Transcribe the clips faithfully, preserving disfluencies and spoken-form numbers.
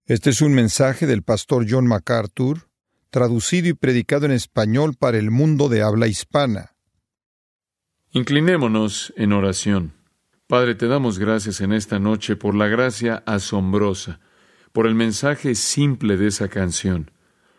Este es un mensaje del pastor John MacArthur, traducido y predicado en español para el mundo de habla hispana. Inclinémonos en oración. Padre, te damos gracias en esta noche por la gracia asombrosa, por el mensaje simple de esa canción.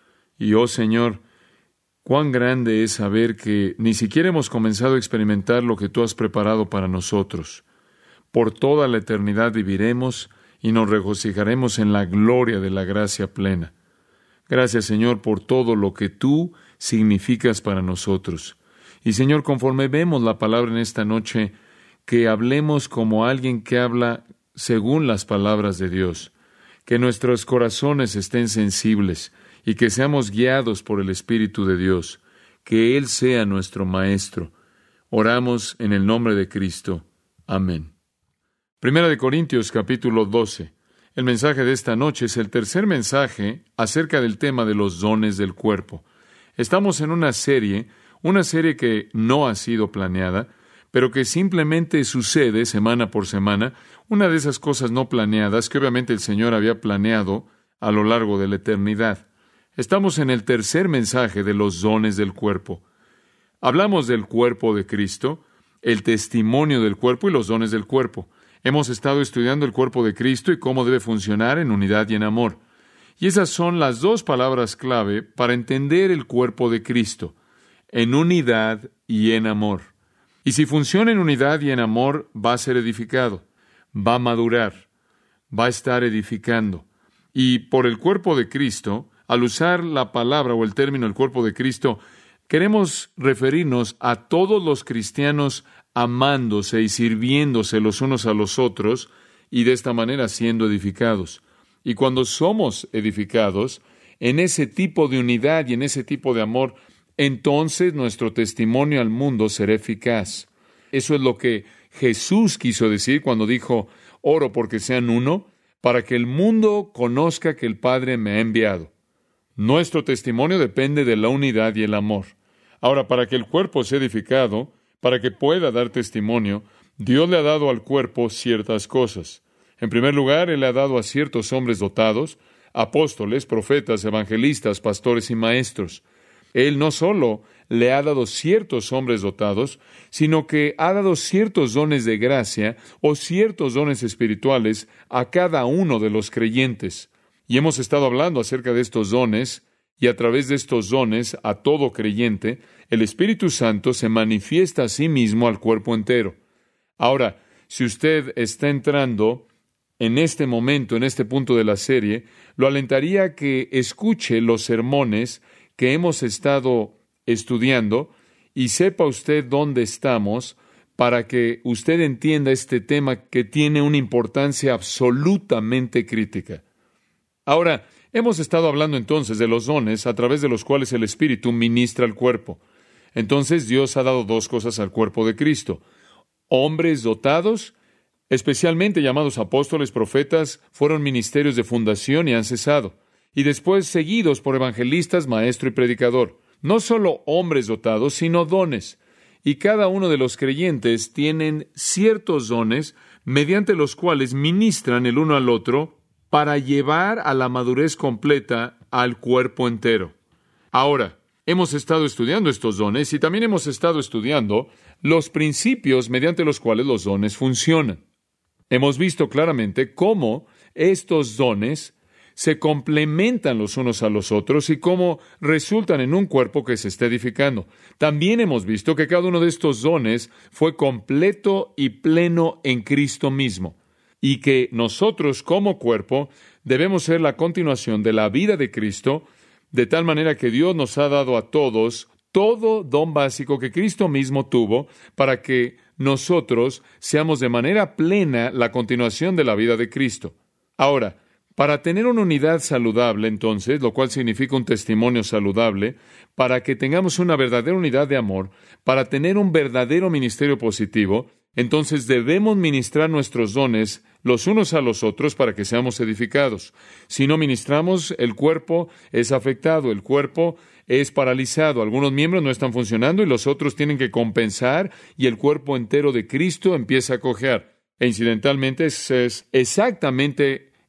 Y, oh Señor, cuán grande es saber que ni siquiera hemos comenzado a experimentar lo que tú has preparado para nosotros. Por toda la eternidad viviremos y nos regocijaremos en la gloria de la gracia plena. Gracias, Señor, por todo lo que tú significas para nosotros. Y, Señor, conforme vemos la palabra en esta noche, que hablemos como alguien que habla según las palabras de Dios, que nuestros corazones estén sensibles y que seamos guiados por el Espíritu de Dios, que Él sea nuestro Maestro. Oramos en el nombre de Cristo. Amén. Primera de Corintios, capítulo doce. El mensaje de esta noche es el tercer mensaje acerca del tema de los dones del cuerpo. Estamos en una serie, una serie que no ha sido planeada, pero que simplemente sucede semana por semana, una de esas cosas no planeadas que obviamente el Señor había planeado a lo largo de la eternidad. Estamos en el tercer mensaje de los dones del cuerpo. Hablamos del cuerpo de Cristo, el testimonio del cuerpo y los dones del cuerpo. Hemos estado estudiando el cuerpo de Cristo y cómo debe funcionar en unidad y en amor. Y esas son las dos palabras clave para entender el cuerpo de Cristo, en unidad y en amor. Y si funciona en unidad y en amor, va a ser edificado, va a madurar, va a estar edificando. Y por el cuerpo de Cristo, al usar la palabra o el término el cuerpo de Cristo, queremos referirnos a todos los cristianos amándose y sirviéndose los unos a los otros y de esta manera siendo edificados. Y cuando somos edificados en ese tipo de unidad y en ese tipo de amor, entonces nuestro testimonio al mundo será eficaz. Eso es lo que Jesús quiso decir cuando dijo, oro porque sean uno, para que el mundo conozca que el Padre me ha enviado. Nuestro testimonio depende de la unidad y el amor. Ahora, para que el cuerpo sea edificado, para que pueda dar testimonio, Dios le ha dado al cuerpo ciertas cosas. En primer lugar, Él le ha dado a ciertos hombres dotados, apóstoles, profetas, evangelistas, pastores y maestros. Él no solo le ha dado ciertos hombres dotados, sino que ha dado ciertos dones de gracia o ciertos dones espirituales a cada uno de los creyentes. Y hemos estado hablando acerca de estos dones, y a través de estos dones, a todo creyente, el Espíritu Santo se manifiesta a sí mismo al cuerpo entero. Ahora, si usted está entrando en este momento, en este punto de la serie, lo alentaría a que escuche los sermones que hemos estado estudiando y sepa usted dónde estamos para que usted entienda este tema que tiene una importancia absolutamente crítica. Ahora, hemos estado hablando entonces de los dones a través de los cuales el Espíritu ministra al cuerpo. Entonces Dios ha dado dos cosas al cuerpo de Cristo. Hombres dotados, especialmente llamados apóstoles, profetas, fueron ministerios de fundación y han cesado. Y después seguidos por evangelistas, maestro y predicador. No solo hombres dotados, sino dones. Y cada uno de los creyentes tienen ciertos dones mediante los cuales ministran el uno al otro para llevar a la madurez completa al cuerpo entero. Ahora, hemos estado estudiando estos dones y también hemos estado estudiando los principios mediante los cuales los dones funcionan. Hemos visto claramente cómo estos dones se complementan los unos a los otros y cómo resultan en un cuerpo que se está edificando. También hemos visto que cada uno de estos dones fue completo y pleno en Cristo mismo, y que nosotros como cuerpo debemos ser la continuación de la vida de Cristo, de tal manera que Dios nos ha dado a todos todo don básico que Cristo mismo tuvo para que nosotros seamos de manera plena la continuación de la vida de Cristo. Ahora, para tener una unidad saludable, entonces, lo cual significa un testimonio saludable, para que tengamos una verdadera unidad de amor, para tener un verdadero ministerio positivo, entonces debemos ministrar nuestros dones los unos a los otros para que seamos edificados. Si no ministramos, el cuerpo es afectado, el cuerpo es paralizado. Algunos miembros no están funcionando y los otros tienen que compensar y el cuerpo entero de Cristo empieza a cojear. E incidentalmente, ese es exactamente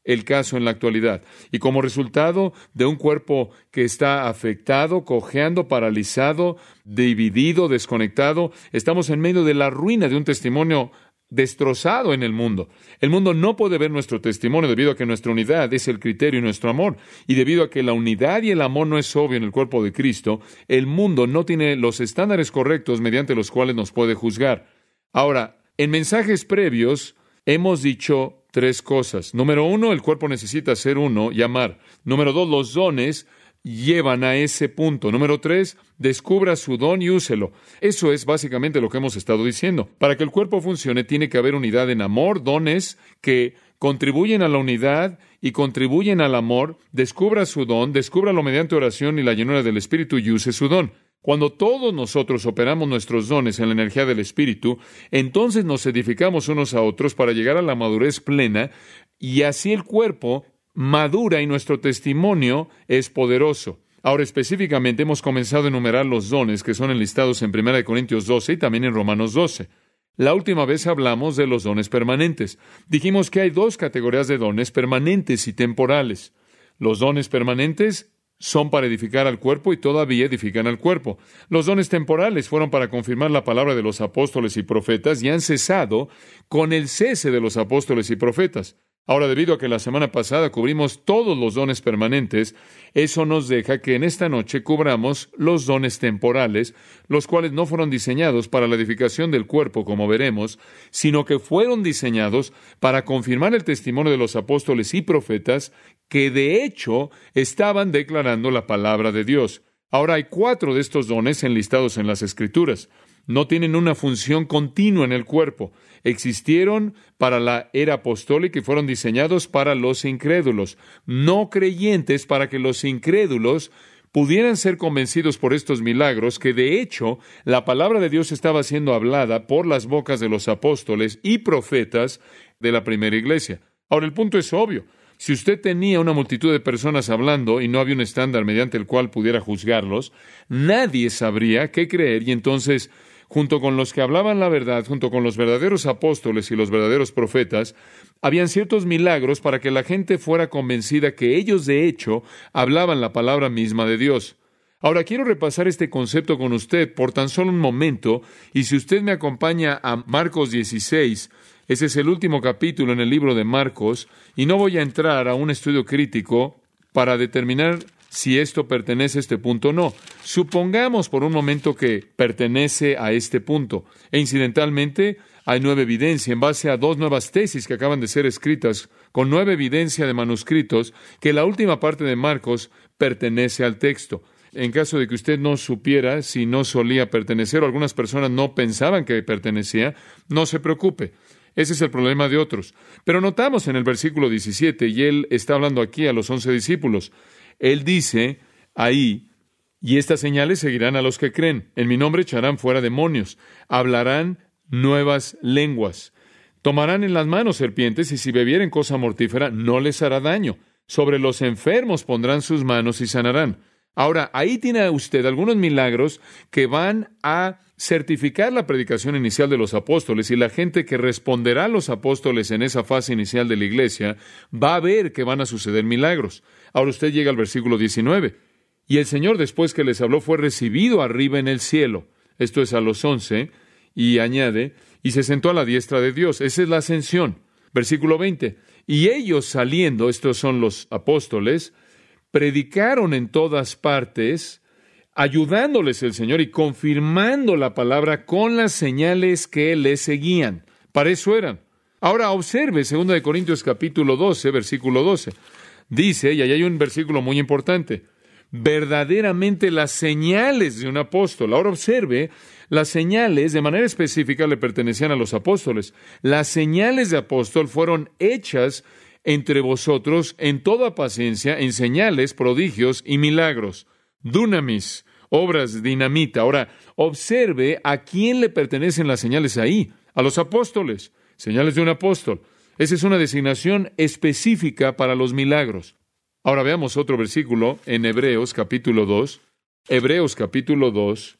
el caso en la actualidad. Y como resultado de un cuerpo que está afectado, cojeando, paralizado, dividido, desconectado, estamos en medio de la ruina de un testimonio destrozado en el mundo. El mundo no puede ver nuestro testimonio debido a que nuestra unidad es el criterio y nuestro amor. Y debido a que la unidad y el amor no es obvio en el cuerpo de Cristo, el mundo no tiene los estándares correctos mediante los cuales nos puede juzgar. Ahora, en mensajes previos hemos dicho tres cosas. Número uno, el cuerpo necesita ser uno y amar. Número dos, los dones llevan a ese punto. Número tres, descubra su don y úselo. Eso es básicamente lo que hemos estado diciendo. Para que el cuerpo funcione, tiene que haber unidad en amor, dones que contribuyen a la unidad y contribuyen al amor. Descubra su don, descúbralo mediante oración y la llenura del Espíritu y use su don. Cuando todos nosotros operamos nuestros dones en la energía del Espíritu, entonces nos edificamos unos a otros para llegar a la madurez plena, y así el cuerpo madura y nuestro testimonio es poderoso. Ahora, específicamente, hemos comenzado a enumerar los dones que son enlistados en primera de Corintios doce y también en Romanos doce. La última vez hablamos de los dones permanentes. Dijimos que hay dos categorías de dones, permanentes y temporales. Los dones permanentes son para edificar al cuerpo y todavía edifican al cuerpo. Los dones temporales fueron para confirmar la palabra de los apóstoles y profetas y han cesado con el cese de los apóstoles y profetas. Ahora, debido a que la semana pasada cubrimos todos los dones permanentes, eso nos deja que en esta noche cubramos los dones temporales, los cuales no fueron diseñados para la edificación del cuerpo, como veremos, sino que fueron diseñados para confirmar el testimonio de los apóstoles y profetas que de hecho estaban declarando la palabra de Dios. Ahora, hay cuatro de estos dones enlistados en las Escrituras. No tienen una función continua en el cuerpo. Existieron para la era apostólica y fueron diseñados para los incrédulos, no creyentes, para que los incrédulos pudieran ser convencidos por estos milagros, que de hecho la palabra de Dios estaba siendo hablada por las bocas de los apóstoles y profetas de la primera iglesia. Ahora, el punto es obvio. Si usted tenía una multitud de personas hablando y no había un estándar mediante el cual pudiera juzgarlos, nadie sabría qué creer, y entonces, junto con los que hablaban la verdad, junto con los verdaderos apóstoles y los verdaderos profetas, habían ciertos milagros para que la gente fuera convencida que ellos, de hecho, hablaban la palabra misma de Dios. Ahora, quiero repasar este concepto con usted por tan solo un momento, y si usted me acompaña a Marcos dieciséis, ese es el último capítulo en el libro de Marcos, y no voy a entrar a un estudio crítico para determinar si esto pertenece a este punto o no. Supongamos por un momento que pertenece a este punto. E incidentalmente, hay nueva evidencia en base a dos nuevas tesis que acaban de ser escritas, con nueva evidencia de manuscritos, que la última parte de Marcos pertenece al texto. En caso de que usted no supiera si no solía pertenecer o algunas personas no pensaban que pertenecía, no se preocupe. Ese es el problema de otros. Pero notamos en el versículo diecisiete, y él está hablando aquí a los once discípulos. Él dice ahí, y estas señales seguirán a los que creen. En mi nombre echarán fuera demonios, hablarán nuevas lenguas, tomarán en las manos serpientes, y si bebieren cosa mortífera no les hará daño. Sobre los enfermos pondrán sus manos y sanarán. Ahora, ahí tiene usted algunos milagros que van a certificar la predicación inicial de los apóstoles, y la gente que responderá a los apóstoles en esa fase inicial de la iglesia va a ver que van a suceder milagros. Ahora usted llega al versículo diecinueve. Y el Señor, después que les habló, fue recibido arriba en el cielo. Esto es a los once, y añade, y se sentó a la diestra de Dios. Esa es la ascensión. Versículo veinte. Y ellos saliendo, estos son los apóstoles, predicaron en todas partes, ayudándoles el Señor y confirmando la palabra con las señales que les seguían. Para eso eran. Ahora observe segunda de Corintios capítulo doce, versículo doce. Dice, y ahí hay un versículo muy importante, verdaderamente las señales de un apóstol. Ahora observe, las señales de manera específica le pertenecían a los apóstoles. Las señales de apóstol fueron hechas entre vosotros en toda paciencia, en señales, prodigios y milagros. Dunamis, obras dinamita. Ahora, observe a quién le pertenecen las señales ahí. A los apóstoles. Señales de un apóstol. Esa es una designación específica para los milagros. Ahora veamos otro versículo en Hebreos capítulo dos. Hebreos capítulo dos,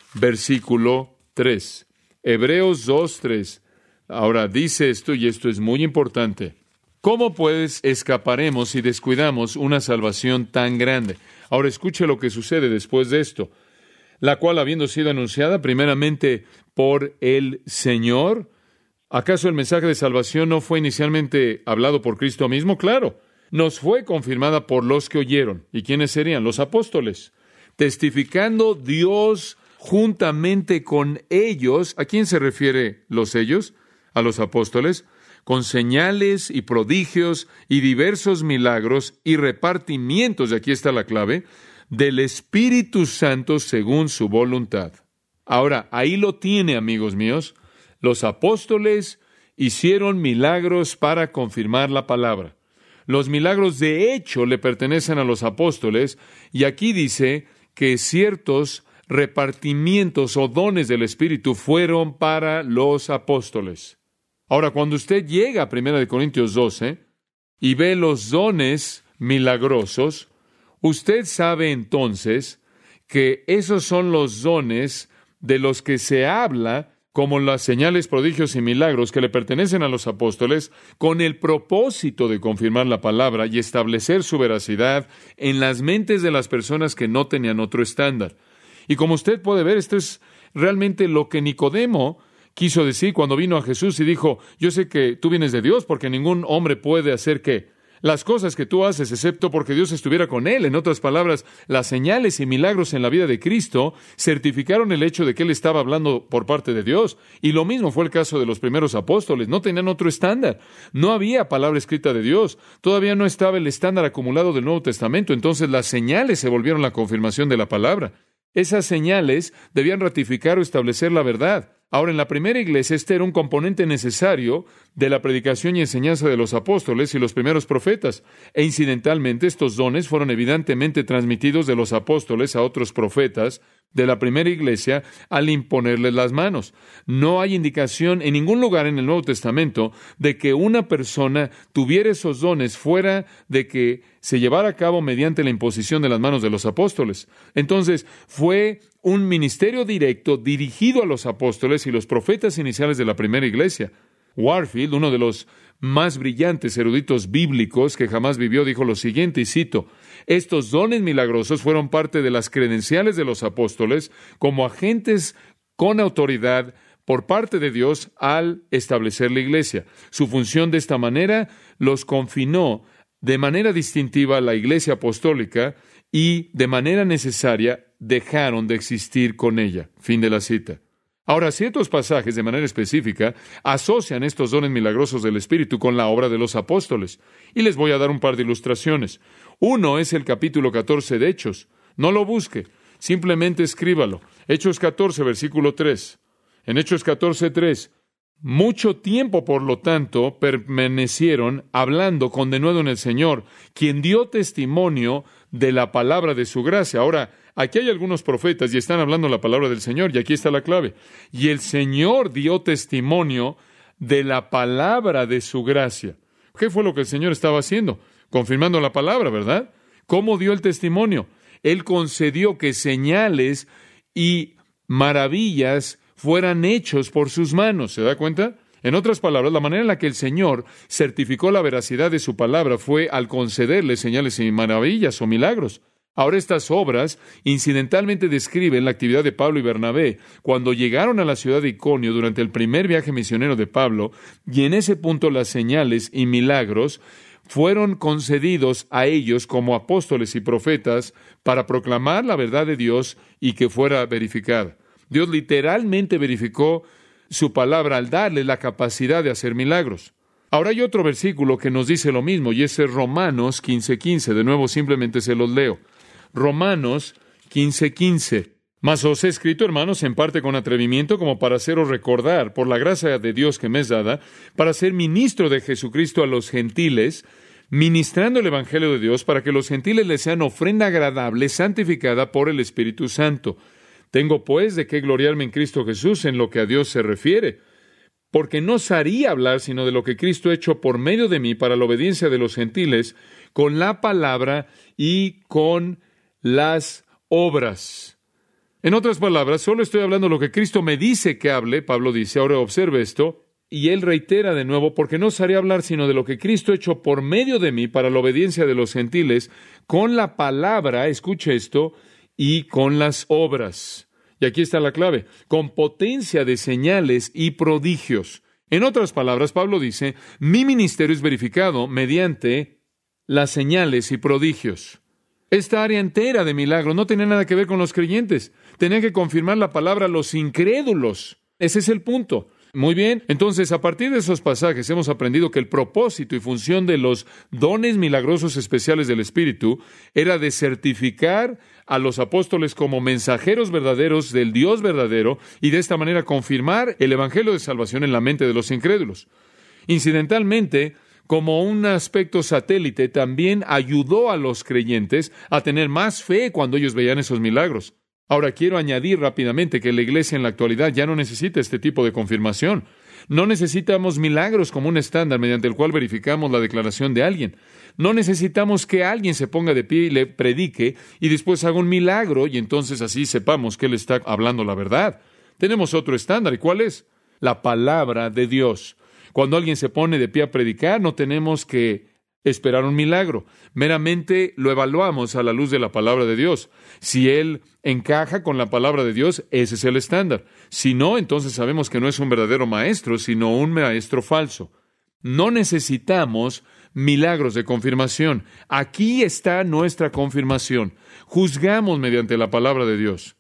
versículo tres. Hebreos dos, tres. Ahora dice esto, y esto es muy importante. ¿Cómo pues escaparemos si descuidamos una salvación tan grande? Ahora escuche lo que sucede después de esto, la cual habiendo sido anunciada primeramente por el Señor, ¿acaso el mensaje de salvación no fue inicialmente hablado por Cristo mismo? Claro, nos fue confirmada por los que oyeron. ¿Y quiénes serían? Los apóstoles. Testificando Dios juntamente con ellos. ¿A quién se refiere los ellos? A los apóstoles. Con señales y prodigios y diversos milagros y repartimientos, y aquí está la clave, del Espíritu Santo según su voluntad. Ahora, ahí lo tiene, amigos míos. Los apóstoles hicieron milagros para confirmar la palabra. Los milagros de hecho le pertenecen a los apóstoles, y aquí dice que ciertos repartimientos o dones del Espíritu fueron para los apóstoles. Ahora, cuando usted llega a primera de Corintios doce y ve los dones milagrosos, usted sabe entonces que esos son los dones de los que se habla como las señales, prodigios y milagros que le pertenecen a los apóstoles con el propósito de confirmar la palabra y establecer su veracidad en las mentes de las personas que no tenían otro estándar. Y como usted puede ver, esto es realmente lo que Nicodemo quiso decir cuando vino a Jesús y dijo, yo sé que tú vienes de Dios porque ningún hombre puede hacer ¿qué? Las cosas que tú haces, excepto porque Dios estuviera con él. En otras palabras, las señales y milagros en la vida de Cristo certificaron el hecho de que él estaba hablando por parte de Dios. Y lo mismo fue el caso de los primeros apóstoles. No tenían otro estándar. No había palabra escrita de Dios. Todavía no estaba el estándar acumulado del Nuevo Testamento. Entonces las señales se volvieron la confirmación de la palabra. Esas señales debían ratificar o establecer la verdad. Ahora, en la primera iglesia, este era un componente necesario de la predicación y enseñanza de los apóstoles y los primeros profetas. E incidentalmente, estos dones fueron evidentemente transmitidos de los apóstoles a otros profetas de la primera iglesia al imponerles las manos. No hay indicación en ningún lugar en el Nuevo Testamento de que una persona tuviera esos dones fuera de que se llevara a cabo mediante la imposición de las manos de los apóstoles. Entonces, fue un ministerio directo dirigido a los apóstoles y los profetas iniciales de la primera iglesia. Warfield, uno de los más brillantes eruditos bíblicos que jamás vivió, dijo lo siguiente, y cito, estos dones milagrosos fueron parte de las credenciales de los apóstoles como agentes con autoridad por parte de Dios al establecer la iglesia. Su función de esta manera los confinó de manera distintiva a la iglesia apostólica y de manera necesaria dejaron de existir con ella. Fin de la cita. Ahora, ciertos pasajes de manera específica asocian estos dones milagrosos del Espíritu con la obra de los apóstoles. Y les voy a dar un par de ilustraciones. Uno es el capítulo catorce de Hechos. No lo busque, simplemente escríbalo. Hechos catorce, versículo tres. En Hechos catorce, tres. Mucho tiempo, por lo tanto, permanecieron hablando con denuedo en el Señor, quien dio testimonio de la palabra de su gracia. Ahora, aquí hay algunos profetas y están hablando la palabra del Señor, y aquí está la clave. Y el Señor dio testimonio de la palabra de su gracia. ¿Qué fue lo que el Señor estaba haciendo? Confirmando la palabra, ¿verdad? ¿Cómo dio el testimonio? Él concedió que señales y maravillas fueran hechos por sus manos. ¿Se da cuenta? En otras palabras, la manera en la que el Señor certificó la veracidad de su palabra fue al concederle señales y maravillas o milagros. Ahora, estas obras incidentalmente describen la actividad de Pablo y Bernabé cuando llegaron a la ciudad de Iconio durante el primer viaje misionero de Pablo, y en ese punto las señales y milagros fueron concedidos a ellos como apóstoles y profetas para proclamar la verdad de Dios y que fuera verificada. Dios literalmente verificó su palabra al darle la capacidad de hacer milagros. Ahora hay otro versículo que nos dice lo mismo, y ese es Romanos quince quince. De nuevo, simplemente se los leo. Romanos quince quince. Mas os he escrito, hermanos, en parte con atrevimiento, como para haceros recordar, por la gracia de Dios que me es dada, para ser ministro de Jesucristo a los gentiles, ministrando el Evangelio de Dios, para que los gentiles les sean ofrenda agradable, santificada por el Espíritu Santo. Tengo, pues, de qué gloriarme en Cristo Jesús en lo que a Dios se refiere, porque no osaría hablar sino de lo que Cristo ha hecho por medio de mí para la obediencia de los gentiles, con la palabra y con las obras. En otras palabras, solo estoy hablando lo que Cristo me dice que hable. Pablo dice, ahora observe esto, y él reitera de nuevo, porque no os haré hablar sino de lo que Cristo ha hecho por medio de mí para la obediencia de los gentiles, con la palabra, escuche esto, y con las obras. Y aquí está la clave, con potencia de señales y prodigios. En otras palabras, Pablo dice, mi ministerio es verificado mediante las señales y prodigios. Esta área entera de milagro no tenía nada que ver con los creyentes. Tenía que confirmar la palabra a los incrédulos. Ese es el punto. Muy bien, entonces a partir de esos pasajes hemos aprendido que el propósito y función de los dones milagrosos especiales del Espíritu era de certificar a los apóstoles como mensajeros verdaderos del Dios verdadero y de esta manera confirmar el Evangelio de salvación en la mente de los incrédulos. Incidentalmente, como un aspecto satélite, también ayudó a los creyentes a tener más fe cuando ellos veían esos milagros. Ahora, quiero añadir rápidamente que la iglesia en la actualidad ya no necesita este tipo de confirmación. No necesitamos milagros como un estándar mediante el cual verificamos la declaración de alguien. No necesitamos que alguien se ponga de pie y le predique y después haga un milagro y entonces así sepamos que él está hablando la verdad. Tenemos otro estándar. ¿Y cuál es? La palabra de Dios. Cuando alguien se pone de pie a predicar, no tenemos que esperar un milagro. Meramente lo evaluamos a la luz de la palabra de Dios. Si él encaja con la palabra de Dios, ese es el estándar. Si no, entonces sabemos que no es un verdadero maestro, sino un maestro falso. No necesitamos milagros de confirmación. Aquí está nuestra confirmación. Juzgamos mediante la palabra de Dios.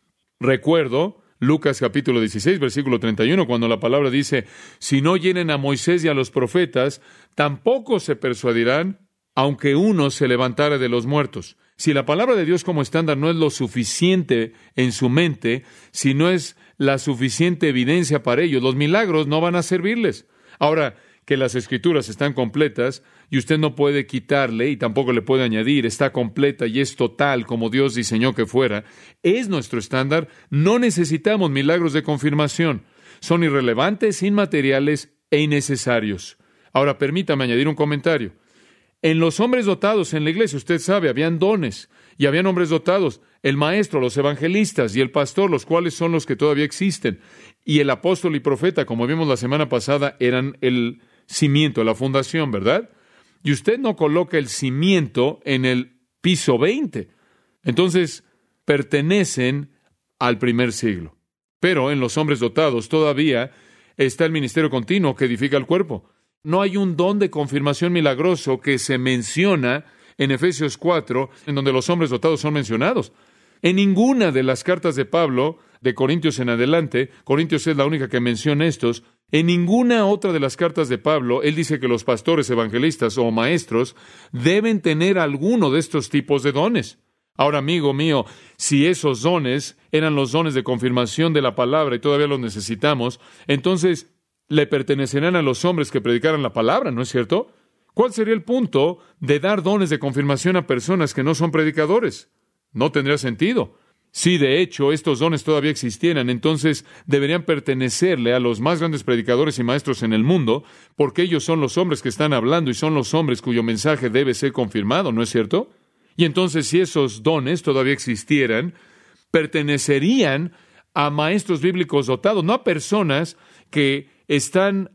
Recuerdo Lucas capítulo dieciséis, versículo treinta y uno, cuando la palabra dice, si no oyeren a Moisés y a los profetas, tampoco se persuadirán, aunque uno se levantare de los muertos. Si la palabra de Dios como estándar no es lo suficiente en su mente, si no es la suficiente evidencia para ellos, los milagros no van a servirles. Ahora, que las Escrituras están completas y usted no puede quitarle y tampoco le puede añadir, está completa y es total como Dios diseñó que fuera, es nuestro estándar. No necesitamos milagros de confirmación. Son irrelevantes, inmateriales e innecesarios. Ahora, permítame añadir un comentario. En los hombres dotados en la iglesia, usted sabe, habían dones y habían hombres dotados, el maestro, los evangelistas y el pastor, los cuales son los que todavía existen, y el apóstol y profeta, como vimos la semana pasada, eran el cimiento, la fundación, ¿verdad? Y usted no coloca el cimiento en el piso veinte. Entonces, pertenecen al primer siglo. Pero en los hombres dotados todavía está el ministerio continuo que edifica el cuerpo. No hay un don de confirmación milagroso que se menciona en Efesios cuatro, en donde los hombres dotados son mencionados. En ninguna de las cartas de Pablo, de Corintios en adelante, Corintios es la única que menciona estos, en ninguna otra de las cartas de Pablo, él dice que los pastores, evangelistas o maestros deben tener alguno de estos tipos de dones. Ahora, amigo mío, si esos dones eran los dones de confirmación de la palabra y todavía los necesitamos, entonces le pertenecerán a los hombres que predicaran la palabra, ¿no es cierto? ¿Cuál sería el punto de dar dones de confirmación a personas que no son predicadores? No tendría sentido. Si de hecho estos dones todavía existieran, entonces deberían pertenecerle a los más grandes predicadores y maestros en el mundo, porque ellos son los hombres que están hablando y son los hombres cuyo mensaje debe ser confirmado, ¿no es cierto? Y entonces si esos dones todavía existieran, pertenecerían a maestros bíblicos dotados, no a personas que están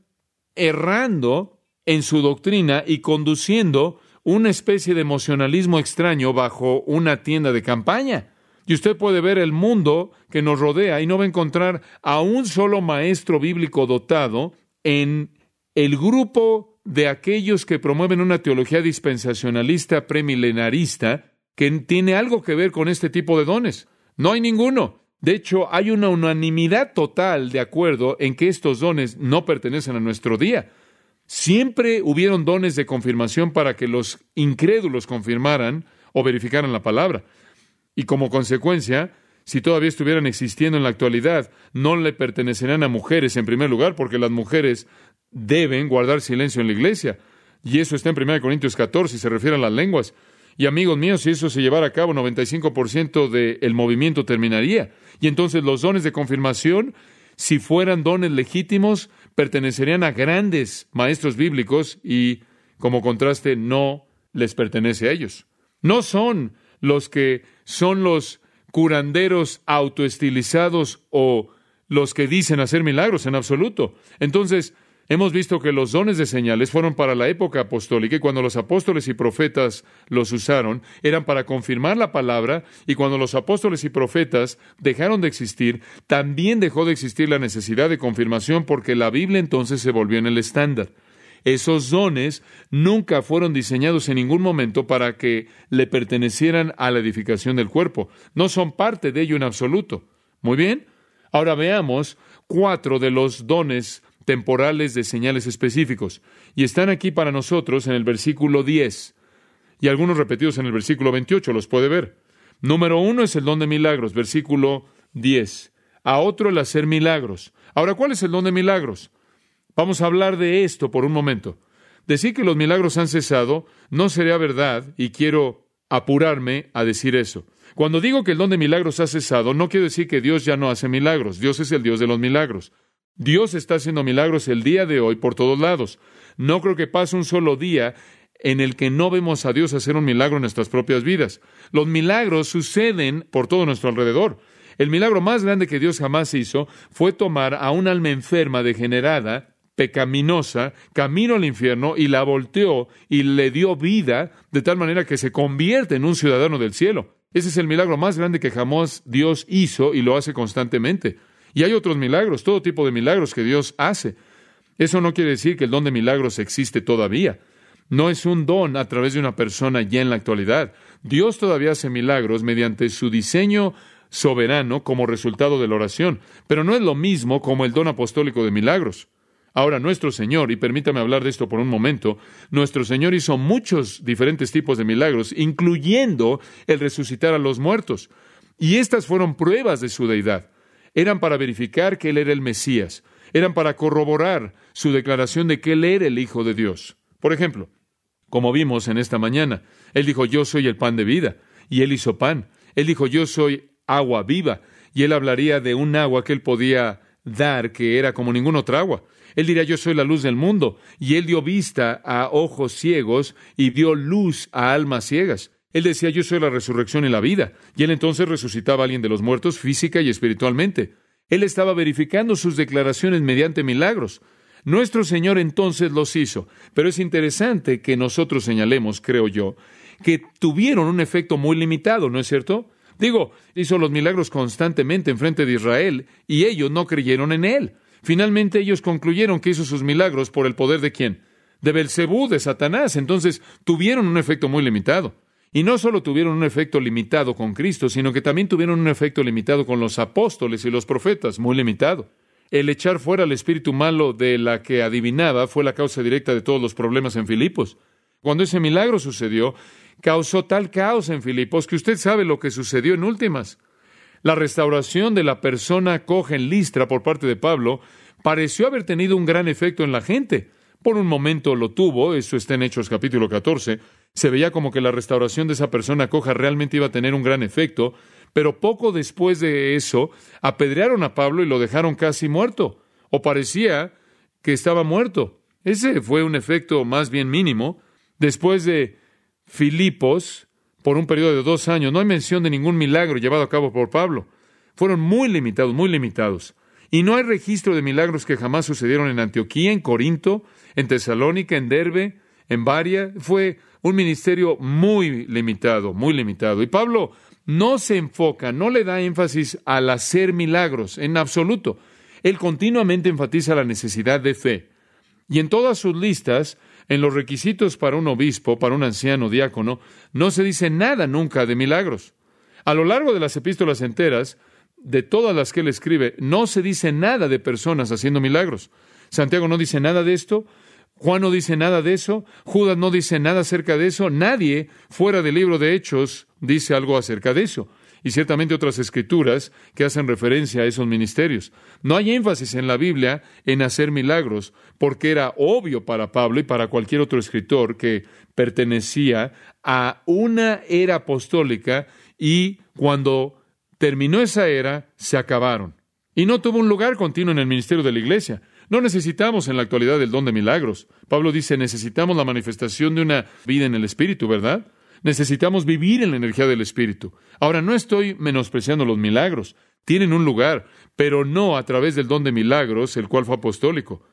errando en su doctrina y conduciendo una especie de emocionalismo extraño bajo una tienda de campaña. Y usted puede ver el mundo que nos rodea y no va a encontrar a un solo maestro bíblico dotado en el grupo de aquellos que promueven una teología dispensacionalista premilenarista que tiene algo que ver con este tipo de dones. No hay ninguno. De hecho, hay una unanimidad total de acuerdo en que estos dones no pertenecen a nuestro día. Siempre hubieron dones de confirmación para que los incrédulos confirmaran o verificaran la palabra. Y como consecuencia, si todavía estuvieran existiendo en la actualidad, no le pertenecerán a mujeres en primer lugar, porque las mujeres deben guardar silencio en la iglesia. Y eso está en primera Corintios catorce, y se refiere a las lenguas. Y amigos míos, si eso se llevara a cabo, noventa y cinco por ciento del movimiento terminaría. Y entonces los dones de confirmación, si fueran dones legítimos, pertenecerían a grandes maestros bíblicos y, como contraste, no les pertenece a ellos. No son los que son los curanderos autoestilizados o los que dicen hacer milagros en absoluto. Entonces, Hemos visto que los dones de señales fueron para la época apostólica y cuando los apóstoles y profetas los usaron, eran para confirmar la palabra, y cuando los apóstoles y profetas dejaron de existir, también dejó de existir la necesidad de confirmación porque la Biblia entonces se volvió en el estándar. Esos dones nunca fueron diseñados en ningún momento para que le pertenecieran a la edificación del cuerpo. No son parte de ello en absoluto. Muy bien. Ahora veamos cuatro de los dones temporales de señales específicos. Y están aquí para nosotros en el versículo diez. Y algunos repetidos en el versículo veintiocho, los puede ver. Número uno es el don de milagros, versículo diez. A otro el hacer milagros. Ahora, ¿cuál es el don de milagros? Vamos a hablar de esto por un momento. Decir que los milagros han cesado no sería verdad, y quiero apurarme a decir eso. Cuando digo que el don de milagros ha cesado, no quiero decir que Dios ya no hace milagros. Dios es el Dios de los milagros. Dios está haciendo milagros el día de hoy por todos lados. No creo que pase un solo día en el que no vemos a Dios hacer un milagro en nuestras propias vidas. Los milagros suceden por todo nuestro alrededor. El milagro más grande que Dios jamás hizo fue tomar a un alma enferma, degenerada, pecaminosa, camino al infierno, y la volteó y le dio vida de tal manera que se convierte en un ciudadano del cielo. Ese es el milagro más grande que jamás Dios hizo, y lo hace constantemente. Y hay otros milagros, todo tipo de milagros que Dios hace. Eso no quiere decir que el don de milagros existe todavía. No es un don a través de una persona ya en la actualidad. Dios todavía hace milagros mediante su diseño soberano como resultado de la oración, pero no es lo mismo como el don apostólico de milagros. Ahora, nuestro Señor, y permítame hablar de esto por un momento, nuestro Señor hizo muchos diferentes tipos de milagros, incluyendo el resucitar a los muertos. Y estas fueron pruebas de su deidad. Eran para verificar que Él era el Mesías. Eran para corroborar su declaración de que Él era el Hijo de Dios. Por ejemplo, como vimos en esta mañana, Él dijo, yo soy el pan de vida, y Él hizo pan. Él dijo, yo soy agua viva, y Él hablaría de un agua que Él podía dar que era como ninguna otra agua. Él diría, yo soy la luz del mundo, y Él dio vista a ojos ciegos y dio luz a almas ciegas. Él decía, yo soy la resurrección y la vida, y Él entonces resucitaba a alguien de los muertos física y espiritualmente. Él estaba verificando sus declaraciones mediante milagros. Nuestro Señor entonces los hizo, pero es interesante que nosotros señalemos, creo yo, que tuvieron un efecto muy limitado, ¿no es cierto? Digo, hizo los milagros constantemente en frente de Israel, y ellos no creyeron en Él. Finalmente ellos concluyeron que hizo sus milagros por el poder de ¿quién? De Belcebú, de Satanás. Entonces tuvieron un efecto muy limitado. Y no solo tuvieron un efecto limitado con Cristo, sino que también tuvieron un efecto limitado con los apóstoles y los profetas, muy limitado. El echar fuera al espíritu malo de la que adivinaba fue la causa directa de todos los problemas en Filipos. Cuando ese milagro sucedió, causó tal caos en Filipos que usted sabe lo que sucedió en últimas. La restauración de la persona coja en Listra por parte de Pablo pareció haber tenido un gran efecto en la gente. Por un momento lo tuvo, eso está en Hechos capítulo catorce. Se veía como que la restauración de esa persona coja realmente iba a tener un gran efecto, pero poco después de eso apedrearon a Pablo y lo dejaron casi muerto, o parecía que estaba muerto. Ese fue un efecto más bien mínimo. Después de Filipos, por un periodo de dos años, no hay mención de ningún milagro llevado a cabo por Pablo. Fueron muy limitados, muy limitados. Y no hay registro de milagros que jamás sucedieron en Antioquía, en Corinto, en Tesalónica, en Derbe, en Varia. Fue un ministerio muy limitado, muy limitado. Y Pablo no se enfoca, no le da énfasis al hacer milagros, en absoluto. Él continuamente enfatiza la necesidad de fe. Y en todas sus listas, en los requisitos para un obispo, para un anciano diácono, no se dice nada nunca de milagros. A lo largo de las epístolas enteras, de todas las que él escribe, no se dice nada de personas haciendo milagros. Santiago no dice nada de esto, Juan no dice nada de eso, Judas no dice nada acerca de eso, nadie fuera del libro de Hechos dice algo acerca de eso. Y ciertamente otras escrituras que hacen referencia a esos ministerios. No hay énfasis en la Biblia en hacer milagros, porque era obvio para Pablo y para cualquier otro escritor que pertenecía a una era apostólica, y cuando terminó esa era, se acabaron. Y no tuvo un lugar continuo en el ministerio de la iglesia. No necesitamos en la actualidad el don de milagros. Pablo dice, necesitamos la manifestación de una vida en el Espíritu, ¿verdad? Necesitamos vivir en la energía del Espíritu. Ahora, no estoy menospreciando los milagros. Tienen un lugar, pero no a través del don de milagros, el cual fue apostólico.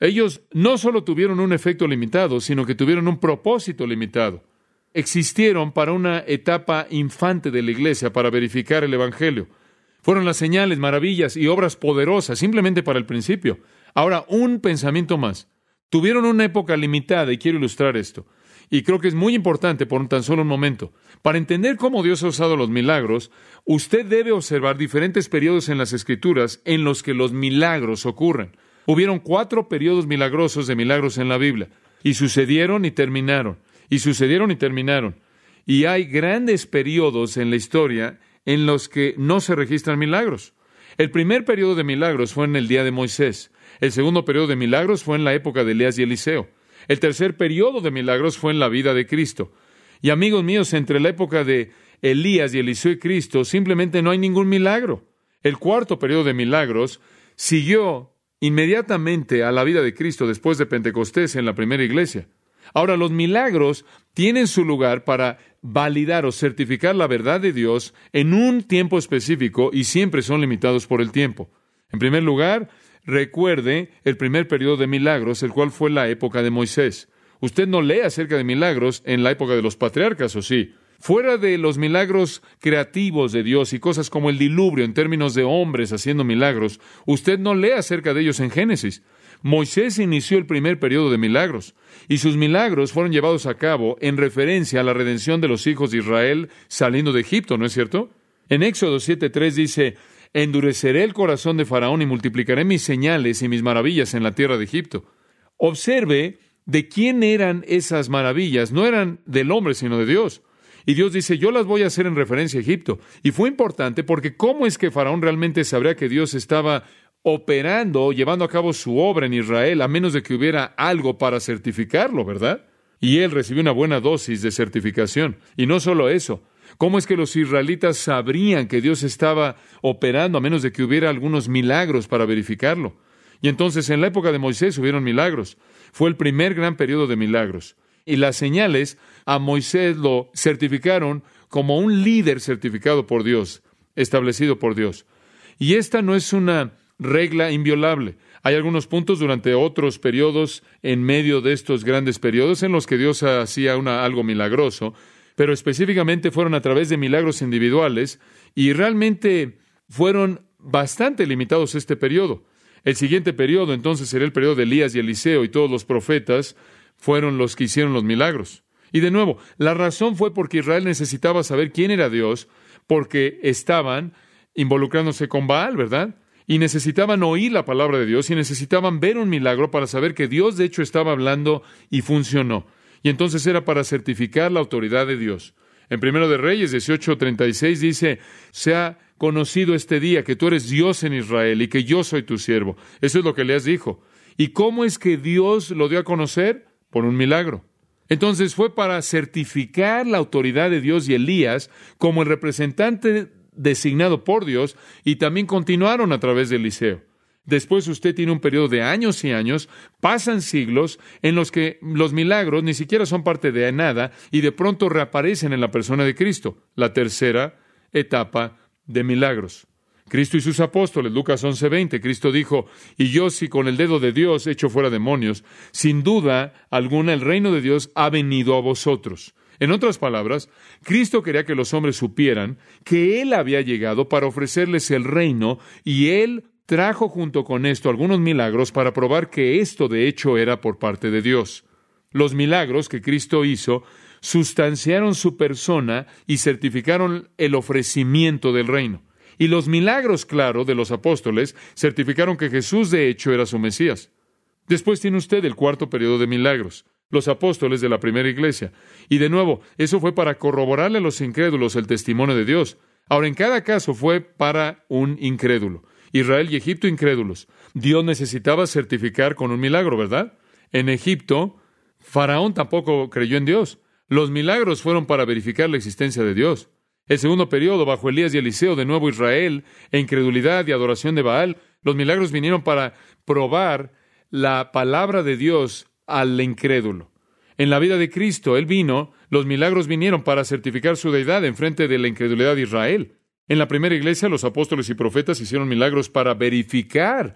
Ellos no solo tuvieron un efecto limitado, sino que tuvieron un propósito limitado. Existieron para una etapa infante de la iglesia para verificar el Evangelio. Fueron las señales, maravillas y obras poderosas simplemente para el principio. Ahora, un pensamiento más. Tuvieron una época limitada y quiero ilustrar esto. Y creo que es muy importante por tan solo un momento. Para entender cómo Dios ha usado los milagros, usted debe observar diferentes periodos en las Escrituras en los que los milagros ocurren. Hubieron cuatro periodos milagrosos de milagros en la Biblia. Y sucedieron y terminaron. Y sucedieron y terminaron. Y hay grandes periodos en la historia en los que no se registran milagros. El primer periodo de milagros fue en el día de Moisés. El segundo periodo de milagros fue en la época de Elías y Eliseo. El tercer periodo de milagros fue en la vida de Cristo. Y amigos míos, entre la época de Elías y Eliseo y Cristo, simplemente no hay ningún milagro. El cuarto periodo de milagros siguió inmediatamente a la vida de Cristo después de Pentecostés en la primera iglesia. Ahora, los milagros tienen su lugar para validar o certificar la verdad de Dios en un tiempo específico y siempre son limitados por el tiempo. En primer lugar, recuerde el primer periodo de milagros, el cual fue la época de Moisés. Usted no lee acerca de milagros en la época de los patriarcas, ¿o sí? Fuera de los milagros creativos de Dios y cosas como el diluvio en términos de hombres haciendo milagros, usted no lee acerca de ellos en Génesis. Moisés inició el primer periodo de milagros, y sus milagros fueron llevados a cabo en referencia a la redención de los hijos de Israel saliendo de Egipto, ¿no es cierto? En Éxodo siete tres dice: endureceré el corazón de Faraón y multiplicaré mis señales y mis maravillas en la tierra de Egipto. Observe de quién eran esas maravillas. No eran del hombre, sino de Dios. Y Dios dice, yo las voy a hacer en referencia a Egipto. Y fue importante porque ¿cómo es que Faraón realmente sabría que Dios estaba operando, llevando a cabo su obra en Israel, a menos de que hubiera algo para certificarlo, verdad? Y él recibió una buena dosis de certificación. Y no solo eso, ¿cómo es que los israelitas sabrían que Dios estaba operando a menos de que hubiera algunos milagros para verificarlo? Y entonces en la época de Moisés hubieron milagros. Fue el primer gran periodo de milagros. Y las señales a Moisés lo certificaron como un líder certificado por Dios, establecido por Dios. Y esta no es una regla inviolable. Hay algunos puntos durante otros periodos en medio de estos grandes periodos en los que Dios hacía una, algo milagroso, pero específicamente fueron a través de milagros individuales y realmente fueron bastante limitados este periodo. El siguiente periodo entonces será el periodo de Elías y Eliseo y todos los profetas fueron los que hicieron los milagros. Y de nuevo, la razón fue porque Israel necesitaba saber quién era Dios, porque estaban involucrándose con Baal, ¿verdad? Y necesitaban oír la palabra de Dios y necesitaban ver un milagro para saber que Dios de hecho estaba hablando y funcionó. Y entonces era para certificar la autoridad de Dios. En Primero de Reyes dieciocho treinta y seis dice, se ha conocido este día que tú eres Dios en Israel y que yo soy tu siervo. Eso es lo que Elías dijo. ¿Y cómo es que Dios lo dio a conocer? Por un milagro. Entonces fue para certificar la autoridad de Dios y Elías como el representante designado por Dios, y también continuaron a través de Eliseo. Después usted tiene un periodo de años y años, pasan siglos en los que los milagros ni siquiera son parte de nada y de pronto reaparecen en la persona de Cristo, la tercera etapa de milagros. Cristo y sus apóstoles, Lucas once veinte, Cristo dijo, y yo si con el dedo de Dios echo fuera demonios, sin duda alguna el reino de Dios ha venido a vosotros. En otras palabras, Cristo quería que los hombres supieran que Él había llegado para ofrecerles el reino y Él trajo junto con esto algunos milagros para probar que esto de hecho era por parte de Dios. Los milagros que Cristo hizo sustanciaron su persona y certificaron el ofrecimiento del reino. Y los milagros, claro, de los apóstoles certificaron que Jesús de hecho era su Mesías. Después tiene usted el cuarto periodo de milagros, los apóstoles de la primera iglesia. Y de nuevo, eso fue para corroborarle a los incrédulos el testimonio de Dios. Ahora, en cada caso fue para un incrédulo. Israel y Egipto incrédulos. Dios necesitaba certificar con un milagro, ¿verdad? En Egipto, Faraón tampoco creyó en Dios. Los milagros fueron para verificar la existencia de Dios. El segundo periodo, bajo Elías y Eliseo, de nuevo Israel, e incredulidad y adoración de Baal, los milagros vinieron para probar la palabra de Dios al incrédulo. En la vida de Cristo, Él vino, los milagros vinieron para certificar su deidad en frente de la incredulidad de Israel. En la primera iglesia, los apóstoles y profetas hicieron milagros para verificar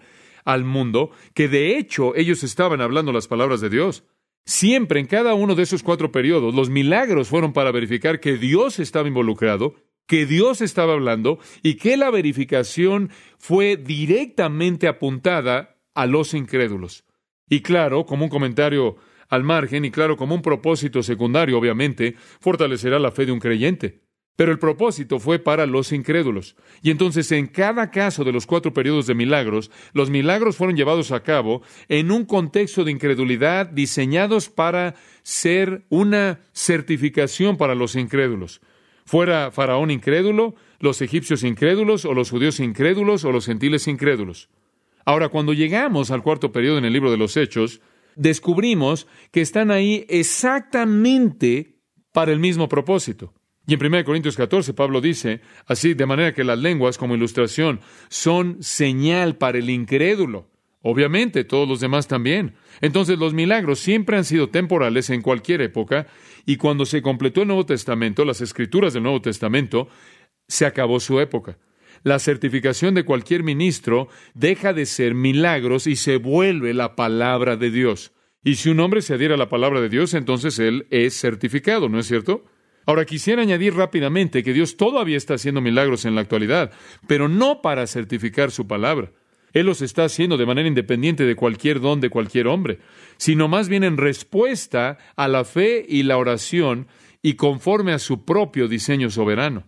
al mundo que de hecho ellos estaban hablando las palabras de Dios. Siempre en cada uno de esos cuatro periodos, los milagros fueron para verificar que Dios estaba involucrado, que Dios estaba hablando y que la verificación fue directamente apuntada a los incrédulos. Y claro, como un comentario al margen y claro, como un propósito secundario, obviamente, fortalecerá la fe de un creyente. Pero el propósito fue para los incrédulos. Y entonces, en cada caso de los cuatro periodos de milagros, los milagros fueron llevados a cabo en un contexto de incredulidad diseñados para ser una certificación para los incrédulos. Fuera Faraón incrédulo, los egipcios incrédulos, o los judíos incrédulos, o los gentiles incrédulos. Ahora, cuando llegamos al cuarto periodo en el libro de los Hechos, descubrimos que están ahí exactamente para el mismo propósito. Y en primera Corintios catorce, Pablo dice, así, de manera que las lenguas, como ilustración, son señal para el incrédulo. Obviamente, todos los demás también. Entonces, los milagros siempre han sido temporales en cualquier época, y cuando se completó el Nuevo Testamento, las Escrituras del Nuevo Testamento, se acabó su época. La certificación de cualquier ministro deja de ser milagros y se vuelve la palabra de Dios. Y si un hombre se adhiere a la palabra de Dios, entonces él es certificado, ¿no es cierto? Ahora, quisiera añadir rápidamente que Dios todavía está haciendo milagros en la actualidad, pero no para certificar su palabra. Él los está haciendo de manera independiente de cualquier don de cualquier hombre, sino más bien en respuesta a la fe y la oración y conforme a su propio diseño soberano.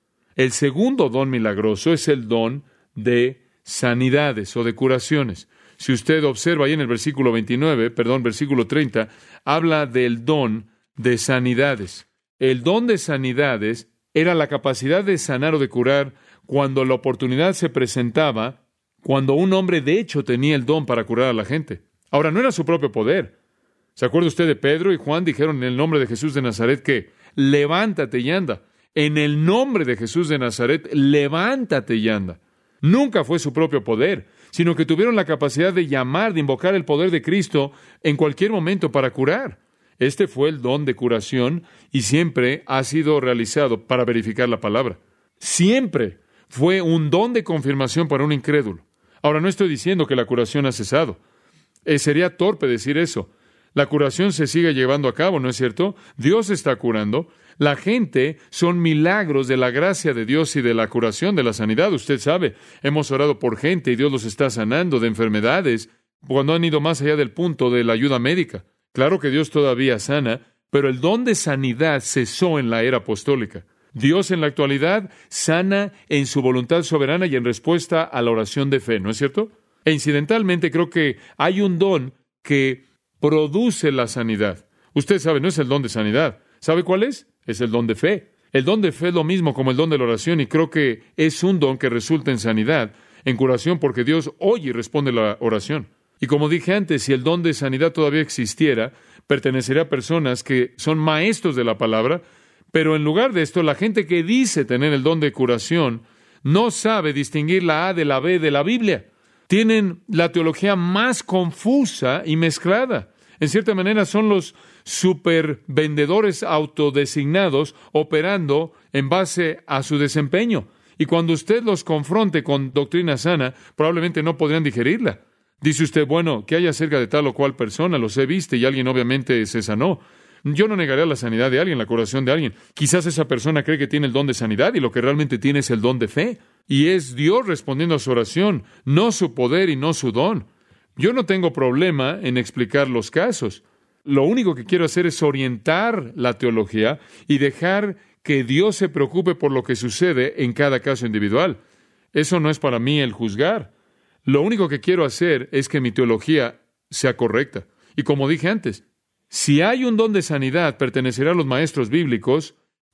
El segundo don milagroso es el don de sanidades o de curaciones. Si usted observa ahí en el versículo veintinueve, perdón, versículo treinta, habla del don de sanidades. El don de sanidades era la capacidad de sanar o de curar cuando la oportunidad se presentaba, cuando un hombre de hecho tenía el don para curar a la gente. Ahora, no era su propio poder. ¿Se acuerda usted de Pedro y Juan? Dijeron en el nombre de Jesús de Nazaret que levántate y anda. En el nombre de Jesús de Nazaret, levántate y anda. Nunca fue su propio poder, sino que tuvieron la capacidad de llamar, de invocar el poder de Cristo en cualquier momento para curar. Este fue el don de curación y siempre ha sido realizado para verificar la palabra. Siempre fue un don de confirmación para un incrédulo. Ahora, no estoy diciendo que la curación ha cesado. Eh, sería torpe decir eso. La curación se sigue llevando a cabo, ¿no es cierto? Dios está curando. La gente son milagros de la gracia de Dios y de la curación, de la sanidad. Usted sabe, hemos orado por gente y Dios los está sanando de enfermedades cuando han ido más allá del punto de la ayuda médica. Claro que Dios todavía sana, pero el don de sanidad cesó en la era apostólica. Dios en la actualidad sana en su voluntad soberana y en respuesta a la oración de fe, ¿no es cierto? E incidentalmente creo que hay un don que produce la sanidad. Usted sabe, no es el don de sanidad. ¿Sabe cuál es? Es el don de fe. El don de fe es lo mismo como el don de la oración y creo que es un don que resulta en sanidad, en curación, porque Dios oye y responde la oración. Y como dije antes, si el don de sanidad todavía existiera, pertenecería a personas que son maestros de la palabra, pero en lugar de esto, la gente que dice tener el don de curación no sabe distinguir la A de la B de la Biblia. Tienen la teología más confusa y mezclada. En cierta manera son los supervendedores autodesignados operando en base a su desempeño. Y cuando usted los confronte con doctrina sana, probablemente no podrían digerirla. Dice usted, bueno, ¿qué hay acerca de tal o cual persona? Los he visto y alguien obviamente se sanó. Yo no negaré la sanidad de alguien, la curación de alguien. Quizás esa persona cree que tiene el don de sanidad y lo que realmente tiene es el don de fe. Y es Dios respondiendo a su oración, no su poder y no su don. Yo no tengo problema en explicar los casos. Lo único que quiero hacer es orientar la teología y dejar que Dios se preocupe por lo que sucede en cada caso individual. Eso no es para mí el juzgar. Lo único que quiero hacer es que mi teología sea correcta. Y como dije antes, si hay un don de sanidad, pertenecerá a los maestros bíblicos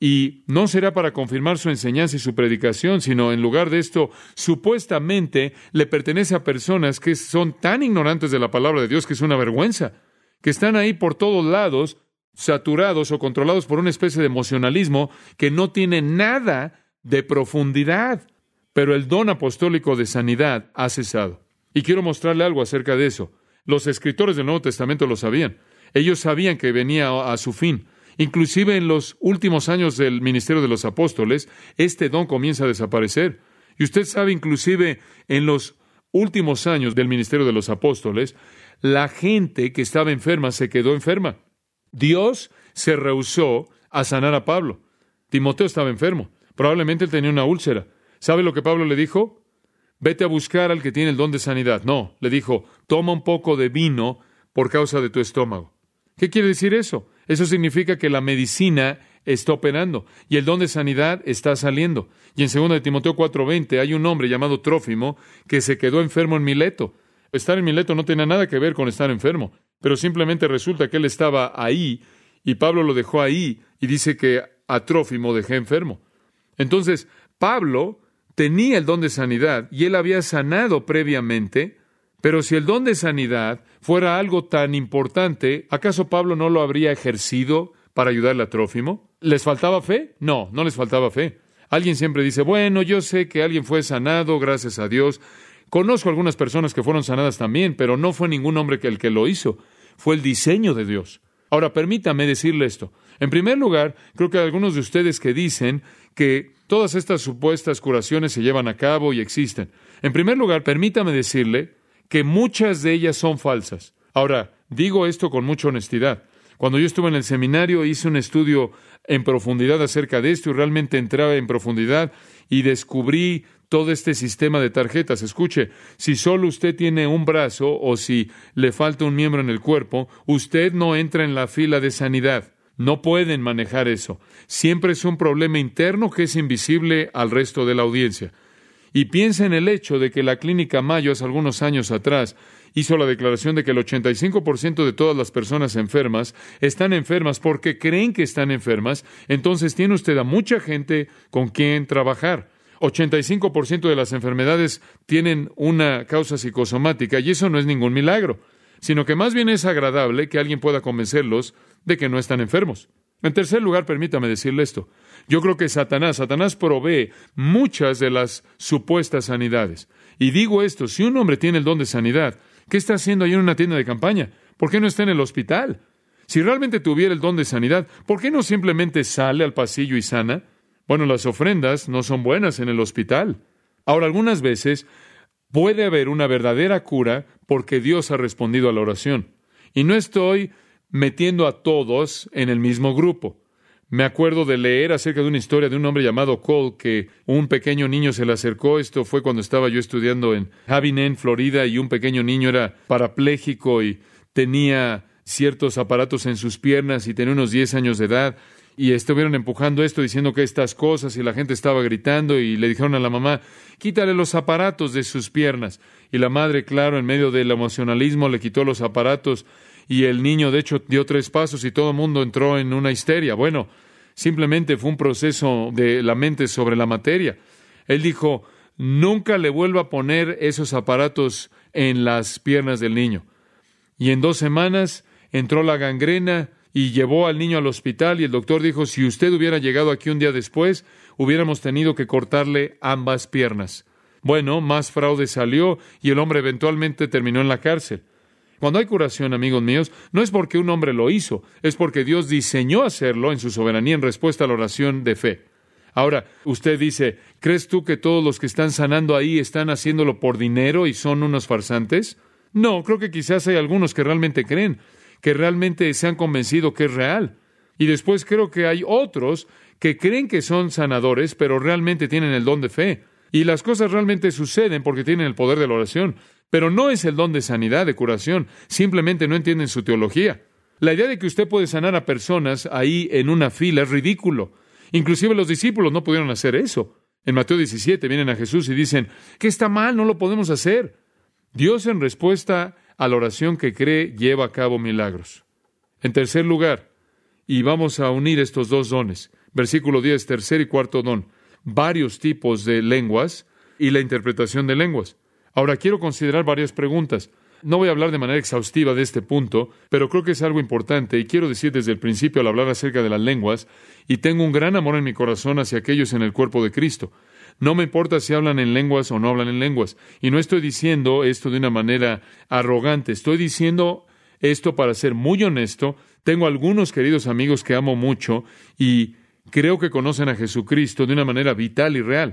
y no será para confirmar su enseñanza y su predicación, sino en lugar de esto, supuestamente le pertenece a personas que son tan ignorantes de la palabra de Dios que es una vergüenza, que están ahí por todos lados, saturados o controlados por una especie de emocionalismo que no tiene nada de profundidad. Pero el don apostólico de sanidad ha cesado. Y quiero mostrarle algo acerca de eso. Los escritores del Nuevo Testamento lo sabían. Ellos sabían que venía a su fin. Inclusive en los últimos años del ministerio de los apóstoles, este don comienza a desaparecer. Y usted sabe, inclusive en los últimos años del ministerio de los apóstoles, la gente que estaba enferma se quedó enferma. Dios se rehusó a sanar a Pablo. Timoteo estaba enfermo. Probablemente él tenía una úlcera. ¿Sabe lo que Pablo le dijo? Vete a buscar al que tiene el don de sanidad. No, le dijo, toma un poco de vino por causa de tu estómago. ¿Qué quiere decir eso? Eso significa que la medicina está operando y el don de sanidad está saliendo. Y en segunda de Timoteo cuatro veinte hay un hombre llamado Trófimo que se quedó enfermo en Mileto. Estar en Mileto no tenía nada que ver con estar enfermo, pero simplemente resulta que él estaba ahí y Pablo lo dejó ahí y dice que a Trófimo dejé enfermo. Entonces, Pablo tenía el don de sanidad y él había sanado previamente, pero si el don de sanidad fuera algo tan importante, ¿acaso Pablo no lo habría ejercido para ayudarle a Trófimo? ¿Les faltaba fe? No, no les faltaba fe. Alguien siempre dice, bueno, yo sé que alguien fue sanado, gracias a Dios. Conozco algunas personas que fueron sanadas también, pero no fue ningún hombre que el que lo hizo. Fue el diseño de Dios. Ahora, permítame decirle esto. En primer lugar, creo que hay algunos de ustedes que dicen que todas estas supuestas curaciones se llevan a cabo y existen. En primer lugar, permítame decirle que muchas de ellas son falsas. Ahora, digo esto con mucha honestidad. Cuando yo estuve en el seminario, hice un estudio en profundidad acerca de esto y realmente entraba en profundidad y descubrí todo este sistema de tarjetas. Escuche, si solo usted tiene un brazo o si le falta un miembro en el cuerpo, usted no entra en la fila de sanidad. No pueden manejar eso. Siempre es un problema interno que es invisible al resto de la audiencia. Y piensa en el hecho de que la Clínica Mayo, hace algunos años atrás, hizo la declaración de que el ochenta y cinco por ciento de todas las personas enfermas están enfermas porque creen que están enfermas. Entonces tiene usted a mucha gente con quien trabajar. ochenta y cinco por ciento de las enfermedades tienen una causa psicosomática y eso no es ningún milagro, sino que más bien es agradable que alguien pueda convencerlos de que no están enfermos. En tercer lugar, permítame decirle esto. Yo creo que Satanás, Satanás provee muchas de las supuestas sanidades. Y digo esto, si un hombre tiene el don de sanidad, ¿qué está haciendo ahí en una tienda de campaña? ¿Por qué no está en el hospital? Si realmente tuviera el don de sanidad, ¿por qué no simplemente sale al pasillo y sana? Bueno, las ofrendas no son buenas en el hospital. Ahora, algunas veces puede haber una verdadera cura porque Dios ha respondido a la oración. Y no estoy metiendo a todos en el mismo grupo. Me acuerdo de leer acerca de una historia de un hombre llamado Cole, que un pequeño niño se le acercó. Esto fue cuando estaba yo estudiando en Haviland, Florida, y un pequeño niño era parapléjico y tenía ciertos aparatos en sus piernas y tenía unos diez años de edad. Y estuvieron empujando esto, diciendo que estas cosas, y la gente estaba gritando, y le dijeron a la mamá, quítale los aparatos de sus piernas. Y la madre, claro, en medio del emocionalismo, le quitó los aparatos, y el niño, de hecho, dio tres pasos, y todo el mundo entró en una histeria. Bueno, simplemente fue un proceso de la mente sobre la materia. Él dijo, nunca le vuelva a poner esos aparatos en las piernas del niño. Y en dos semanas entró la gangrena, y llevó al niño al hospital, y el doctor dijo, si usted hubiera llegado aquí un día después, hubiéramos tenido que cortarle ambas piernas. Bueno, más fraude salió, y el hombre eventualmente terminó en la cárcel. Cuando hay curación, amigos míos, no es porque un hombre lo hizo, es porque Dios diseñó hacerlo en su soberanía en respuesta a la oración de fe. Ahora, usted dice, ¿crees tú que todos los que están sanando ahí están haciéndolo por dinero y son unos farsantes? No, creo que quizás hay algunos que realmente creen, que realmente se han convencido que es real. Y después creo que hay otros que creen que son sanadores, pero realmente tienen el don de fe. Y las cosas realmente suceden porque tienen el poder de la oración. Pero no es el don de sanidad, de curación. Simplemente no entienden su teología. La idea de que usted puede sanar a personas ahí en una fila es ridículo. Inclusive los discípulos no pudieron hacer eso. En Mateo diecisiete vienen a Jesús y dicen, ¿qué está mal? No lo podemos hacer. Dios, en respuesta a la oración que cree, lleva a cabo milagros. En tercer lugar, y vamos a unir estos dos dones, versículo diez, tercer y cuarto don, varios tipos de lenguas y la interpretación de lenguas. Ahora, quiero considerar varias preguntas. No voy a hablar de manera exhaustiva de este punto, pero creo que es algo importante, y quiero decir desde el principio al hablar acerca de las lenguas, y tengo un gran amor en mi corazón hacia aquellos en el cuerpo de Cristo. No me importa si hablan en lenguas o no hablan en lenguas. Y no estoy diciendo esto de una manera arrogante. Estoy diciendo esto para ser muy honesto. Tengo algunos queridos amigos que amo mucho y creo que conocen a Jesucristo de una manera vital y real.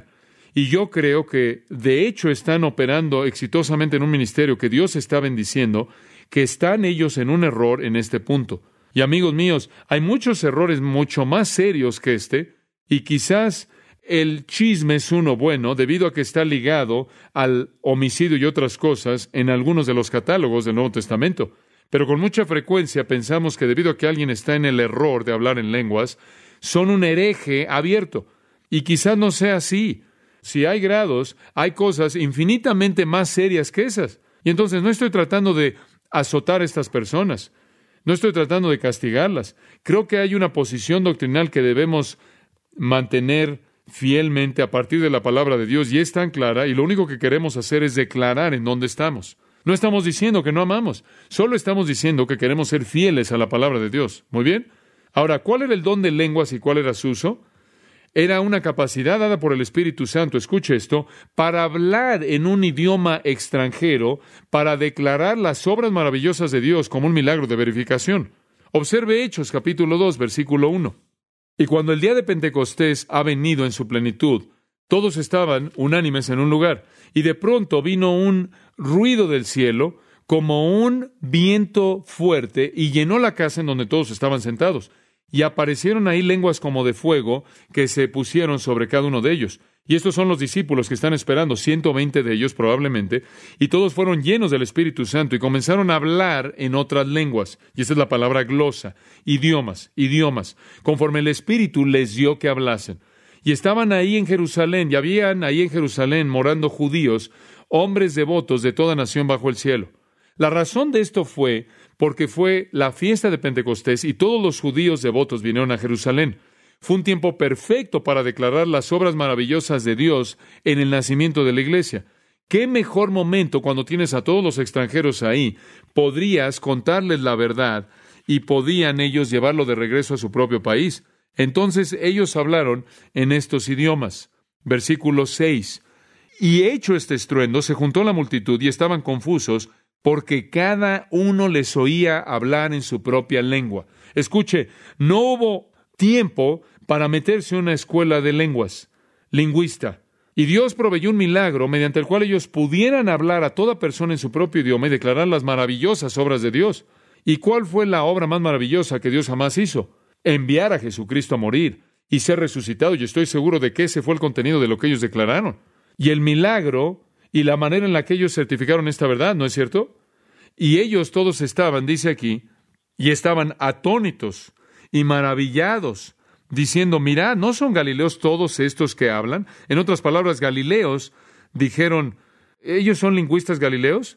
Y yo creo que, de hecho, están operando exitosamente en un ministerio que Dios está bendiciendo, que están ellos en un error en este punto. Y amigos míos, hay muchos errores mucho más serios que este, y quizás el chisme es uno bueno, debido a que está ligado al homicidio y otras cosas en algunos de los catálogos del Nuevo Testamento. Pero con mucha frecuencia pensamos que debido a que alguien está en el error de hablar en lenguas, son un hereje abierto. Y quizás no sea así. Si hay grados, hay cosas infinitamente más serias que esas. Y entonces no estoy tratando de azotar a estas personas. No estoy tratando de castigarlas. Creo que hay una posición doctrinal que debemos mantener fielmente a partir de la palabra de Dios, y es tan clara, y lo único que queremos hacer es declarar en dónde estamos. No estamos diciendo que no amamos, solo estamos diciendo que queremos ser fieles a la palabra de Dios. ¿Muy bien? Ahora, ¿cuál era el don de lenguas y cuál era su uso? Era una capacidad dada por el Espíritu Santo, escuche esto, para hablar en un idioma extranjero, para declarar las obras maravillosas de Dios como un milagro de verificación. Observe Hechos capítulo dos, versículo uno. Y cuando el día de Pentecostés ha venido en su plenitud, todos estaban unánimes en un lugar, y de pronto vino un ruido del cielo, como un viento fuerte, y llenó la casa en donde todos estaban sentados. Y aparecieron ahí lenguas como de fuego que se pusieron sobre cada uno de ellos. Y estos son los discípulos que están esperando, ciento veinte de ellos probablemente, y todos fueron llenos del Espíritu Santo y comenzaron a hablar en otras lenguas. Y esa es la palabra glosa, idiomas, idiomas, conforme el Espíritu les dio que hablasen. Y estaban ahí en Jerusalén, y habían ahí en Jerusalén morando judíos, hombres devotos de toda nación bajo el cielo. La razón de esto fue porque fue la fiesta de Pentecostés y todos los judíos devotos vinieron a Jerusalén. Fue un tiempo perfecto para declarar las obras maravillosas de Dios en el nacimiento de la iglesia. ¿Qué mejor momento cuando tienes a todos los extranjeros ahí? Podrías contarles la verdad y podían ellos llevarlo de regreso a su propio país. Entonces ellos hablaron en estos idiomas. Versículo seis. Y hecho este estruendo, se juntó la multitud y estaban confusos, porque cada uno les oía hablar en su propia lengua. Escuche, no hubo tiempo para meterse en una escuela de lenguas, lingüista. Y Dios proveyó un milagro mediante el cual ellos pudieran hablar a toda persona en su propio idioma y declarar las maravillosas obras de Dios. ¿Y cuál fue la obra más maravillosa que Dios jamás hizo? Enviar a Jesucristo a morir y ser resucitado. Y estoy seguro de que ese fue el contenido de lo que ellos declararon. Y el milagro y la manera en la que ellos certificaron esta verdad, ¿no es cierto? Y ellos todos estaban, dice aquí, y estaban atónitos y maravillados, diciendo, mirad, ¿no son galileos todos estos que hablan? En otras palabras, galileos dijeron, ¿ellos son lingüistas galileos?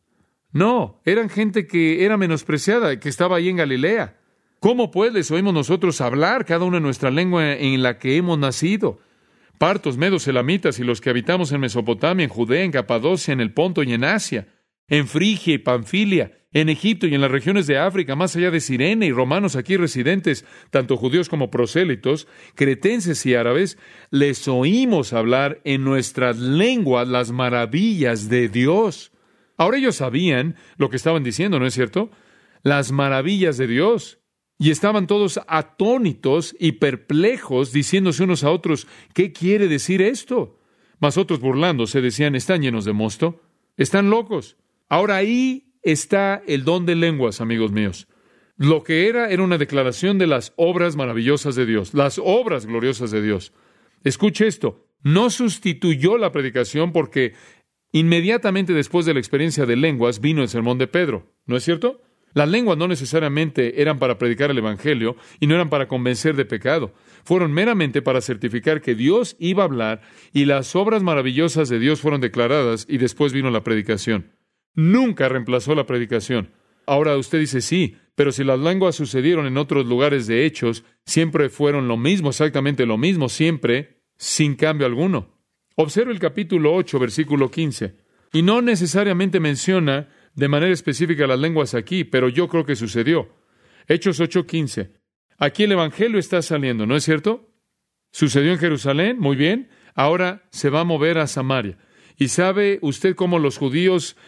No, eran gente que era menospreciada, que estaba ahí en Galilea. ¿Cómo pues les oímos nosotros hablar cada uno en nuestra lengua en la que hemos nacido? Partos, medos, elamitas y los que habitamos en Mesopotamia, en Judea, en Capadocia, en el Ponto y en Asia, en Frigia y Panfilia, en Egipto y en las regiones de África, más allá de Cirene, y romanos aquí residentes, tanto judíos como prosélitos, cretenses y árabes, les oímos hablar en nuestras lenguas las maravillas de Dios. Ahora ellos sabían lo que estaban diciendo, ¿no es cierto? Las maravillas de Dios. Y estaban todos atónitos y perplejos, diciéndose unos a otros, ¿qué quiere decir esto? Mas otros burlándose decían, están llenos de mosto, están locos. Ahora ahí está el don de lenguas, amigos míos. Lo que era, era una declaración de las obras maravillosas de Dios, las obras gloriosas de Dios. Escuche esto, no sustituyó la predicación porque inmediatamente después de la experiencia de lenguas vino el sermón de Pedro, ¿no es cierto? Las lenguas no necesariamente eran para predicar el Evangelio y no eran para convencer de pecado. Fueron meramente para certificar que Dios iba a hablar y las obras maravillosas de Dios fueron declaradas y después vino la predicación. Nunca reemplazó la predicación. Ahora usted dice sí, pero si las lenguas sucedieron en otros lugares de hechos, siempre fueron lo mismo, exactamente lo mismo, siempre, sin cambio alguno. Observe el capítulo ocho, versículo quince. Y no necesariamente menciona de manera específica las lenguas aquí, pero yo creo que sucedió. Hechos ocho quince. Aquí el Evangelio está saliendo, ¿no es cierto? Sucedió en Jerusalén, muy bien. Ahora se va a mover a Samaria. ¿Y sabe usted cómo los judíos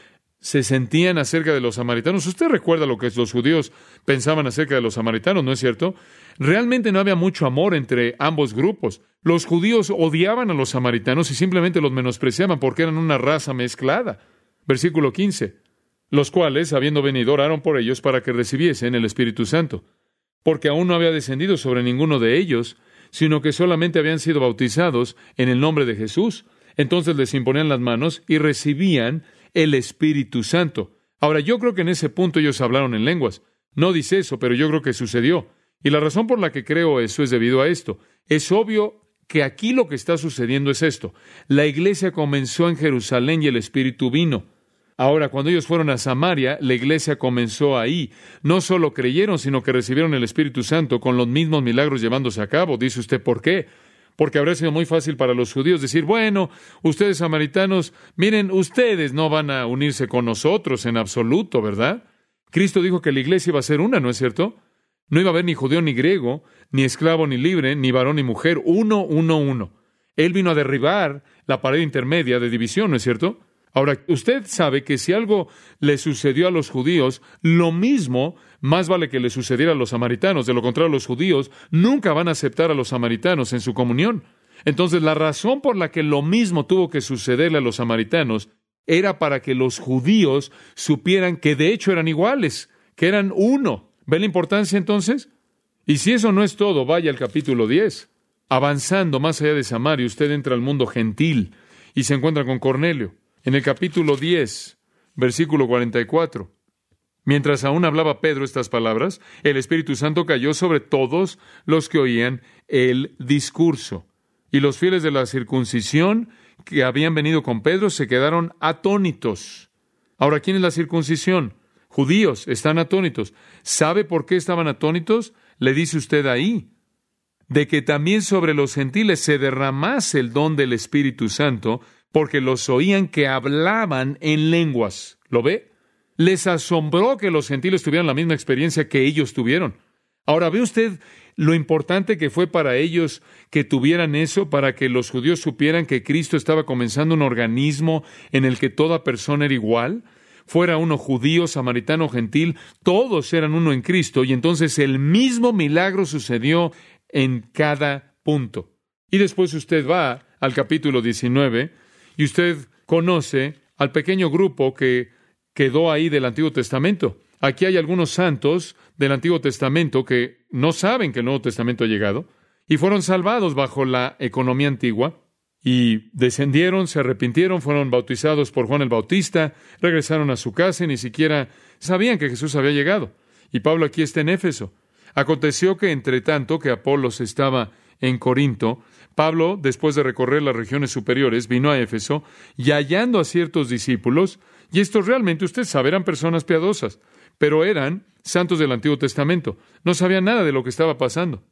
se sentían acerca de los samaritanos. Usted recuerda lo que los judíos pensaban acerca de los samaritanos, ¿no es cierto? Realmente no había mucho amor entre ambos grupos. Los judíos odiaban a los samaritanos y simplemente los menospreciaban porque eran una raza mezclada. Versículo quince. Los cuales, habiendo venido, oraron por ellos para que recibiesen el Espíritu Santo, porque aún no había descendido sobre ninguno de ellos, sino que solamente habían sido bautizados en el nombre de Jesús. Entonces les imponían las manos y recibían el Espíritu Santo. Ahora, yo creo que en ese punto ellos hablaron en lenguas. No dice eso, pero yo creo que sucedió. Y la razón por la que creo eso es debido a esto. Es obvio que aquí lo que está sucediendo es esto. La iglesia comenzó en Jerusalén y el Espíritu vino. Ahora, cuando ellos fueron a Samaria, la iglesia comenzó ahí. No solo creyeron, sino que recibieron el Espíritu Santo con los mismos milagros llevándose a cabo. Dice usted, ¿por qué? Porque habría sido muy fácil para los judíos decir, bueno, ustedes samaritanos, miren, ustedes no van a unirse con nosotros en absoluto, ¿verdad? Cristo dijo que la iglesia iba a ser una, ¿no es cierto? No iba a haber ni judío ni griego, ni esclavo ni libre, ni varón ni mujer, uno, uno, uno. Él vino a derribar la pared intermedia de división, ¿no es cierto? Ahora, usted sabe que si algo le sucedió a los judíos, lo mismo más vale que le sucediera a los samaritanos. De lo contrario, los judíos nunca van a aceptar a los samaritanos en su comunión. Entonces, la razón por la que lo mismo tuvo que sucederle a los samaritanos era para que los judíos supieran que de hecho eran iguales, que eran uno. ¿Ve la importancia entonces? Y si eso no es todo, vaya al capítulo diez. Avanzando más allá de Samaria, usted entra al mundo gentil y se encuentra con Cornelio. En el capítulo diez, versículo cuarenta y cuatro. Mientras aún hablaba Pedro estas palabras, el Espíritu Santo cayó sobre todos los que oían el discurso. Y los fieles de la circuncisión que habían venido con Pedro se quedaron atónitos. Ahora, ¿quién es la circuncisión? Judíos están atónitos. ¿Sabe por qué estaban atónitos? Le dice usted ahí, de que también sobre los gentiles se derramase el don del Espíritu Santo, porque los oían que hablaban en lenguas. ¿Lo ve? Les asombró que los gentiles tuvieran la misma experiencia que ellos tuvieron. Ahora, ¿ve usted lo importante que fue para ellos que tuvieran eso, para que los judíos supieran que Cristo estaba comenzando un organismo en el que toda persona era igual? Fuera uno judío, samaritano, gentil, todos eran uno en Cristo, y entonces el mismo milagro sucedió en cada punto. Y después usted va al capítulo diecinueve, y usted conoce al pequeño grupo que quedó ahí del Antiguo Testamento. Aquí hay algunos santos del Antiguo Testamento que no saben que el Nuevo Testamento ha llegado y fueron salvados bajo la economía antigua y descendieron, se arrepintieron, fueron bautizados por Juan el Bautista, regresaron a su casa y ni siquiera sabían que Jesús había llegado. Y Pablo aquí está en Éfeso. Aconteció que entre tanto que Apolos estaba en Corinto, Pablo, después de recorrer las regiones superiores, vino a Éfeso y hallando a ciertos discípulos, y estos realmente, usted sabe, eran personas piadosas, pero eran santos del Antiguo Testamento. No sabían nada de lo que estaba pasando.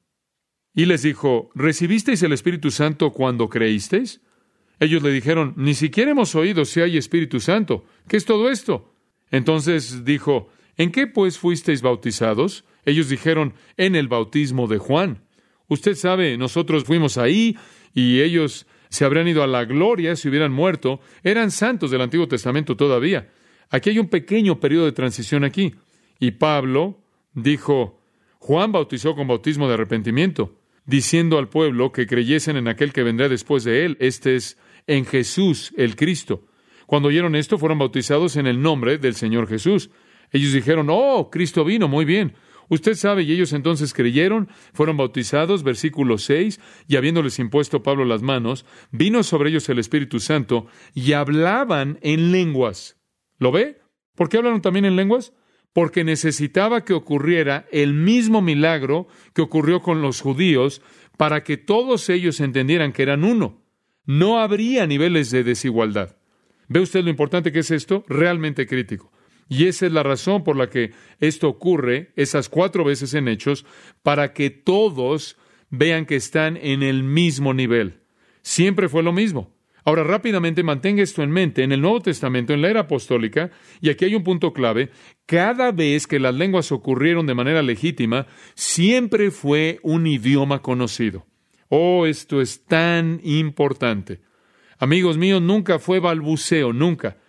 Y les dijo, ¿recibisteis el Espíritu Santo cuando creísteis? Ellos le dijeron, ni siquiera hemos oído si hay Espíritu Santo. ¿Qué es todo esto? Entonces dijo, ¿en qué pues fuisteis bautizados? Ellos dijeron, en el bautismo de Juan. Usted sabe, nosotros fuimos ahí y ellos se habrían ido a la gloria si hubieran muerto. Eran santos del Antiguo Testamento todavía. Aquí hay un pequeño periodo de transición aquí. Y Pablo dijo, Juan bautizó con bautismo de arrepentimiento, diciendo al pueblo que creyesen en aquel que vendrá después de él, este es, en Jesús el Cristo. Cuando oyeron esto, fueron bautizados en el nombre del Señor Jesús. Ellos dijeron, oh, Cristo vino, muy bien. Usted sabe, y ellos entonces creyeron, fueron bautizados, versículo seis, y habiéndoles impuesto Pablo las manos, vino sobre ellos el Espíritu Santo, y hablaban en lenguas. ¿Lo ve? ¿Por qué hablaron también en lenguas? Porque necesitaba que ocurriera el mismo milagro que ocurrió con los judíos, para que todos ellos entendieran que eran uno. No habría niveles de desigualdad. ¿Ve usted lo importante que es esto? Realmente crítico. Y esa es la razón por la que esto ocurre esas cuatro veces en Hechos, para que todos vean que están en el mismo nivel. Siempre fue lo mismo. Ahora, rápidamente mantenga esto en mente. En el Nuevo Testamento, en la era apostólica, y aquí hay un punto clave, cada vez que las lenguas ocurrieron de manera legítima, siempre fue un idioma conocido. Oh, esto es tan importante. Amigos míos, nunca fue balbuceo, nunca.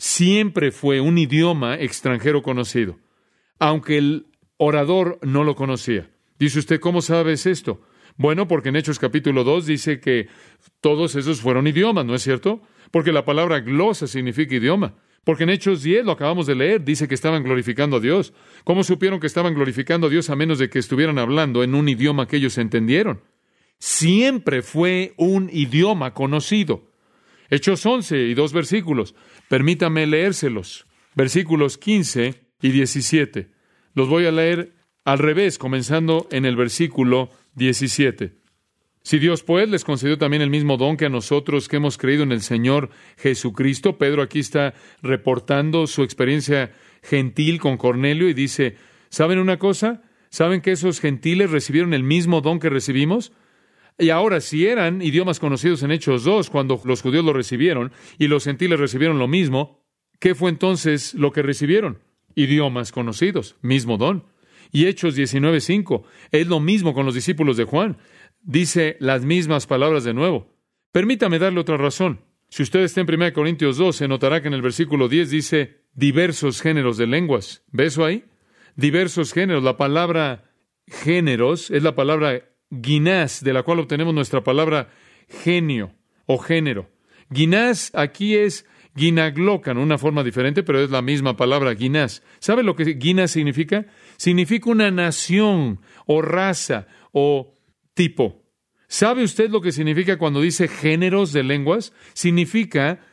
siempre fue un idioma extranjero conocido, aunque el orador no lo conocía. Dice usted, ¿cómo sabes esto? Bueno, porque en Hechos capítulo dos dice que todos esos fueron idiomas, ¿no es cierto? Porque la palabra glosa significa idioma. Porque en Hechos diez, lo acabamos de leer, dice que estaban glorificando a Dios. ¿Cómo supieron que estaban glorificando a Dios a menos de que estuvieran hablando en un idioma que ellos entendieron? Siempre fue un idioma conocido. Hechos once y dos versículos. Permítame leérselos. Versículos quince y diecisiete. Los voy a leer al revés, comenzando en el versículo diecisiete. Si Dios, pues, les concedió también el mismo don que a nosotros que hemos creído en el Señor Jesucristo. Pedro aquí está reportando su experiencia gentil con Cornelio y dice, ¿saben una cosa? ¿Saben que esos gentiles recibieron el mismo don que recibimos? Y ahora, si eran idiomas conocidos en Hechos dos, cuando los judíos lo recibieron y los gentiles recibieron lo mismo, ¿qué fue entonces lo que recibieron? Idiomas conocidos, mismo don. Y Hechos diecinueve cinco, es lo mismo con los discípulos de Juan. Dice las mismas palabras de nuevo. Permítame darle otra razón. Si usted está en primera Corintios dos, se notará que en el versículo diez dice diversos géneros de lenguas. ¿Ve eso ahí? Diversos géneros. La palabra géneros es la palabra ginás, de la cual obtenemos nuestra palabra genio o género. Ginás aquí es ginaglocan, una forma diferente, pero es la misma palabra, ginás. ¿Sabe lo que ginás significa? Significa una nación o raza o tipo. ¿Sabe usted lo que significa cuando dice géneros de lenguas? Significa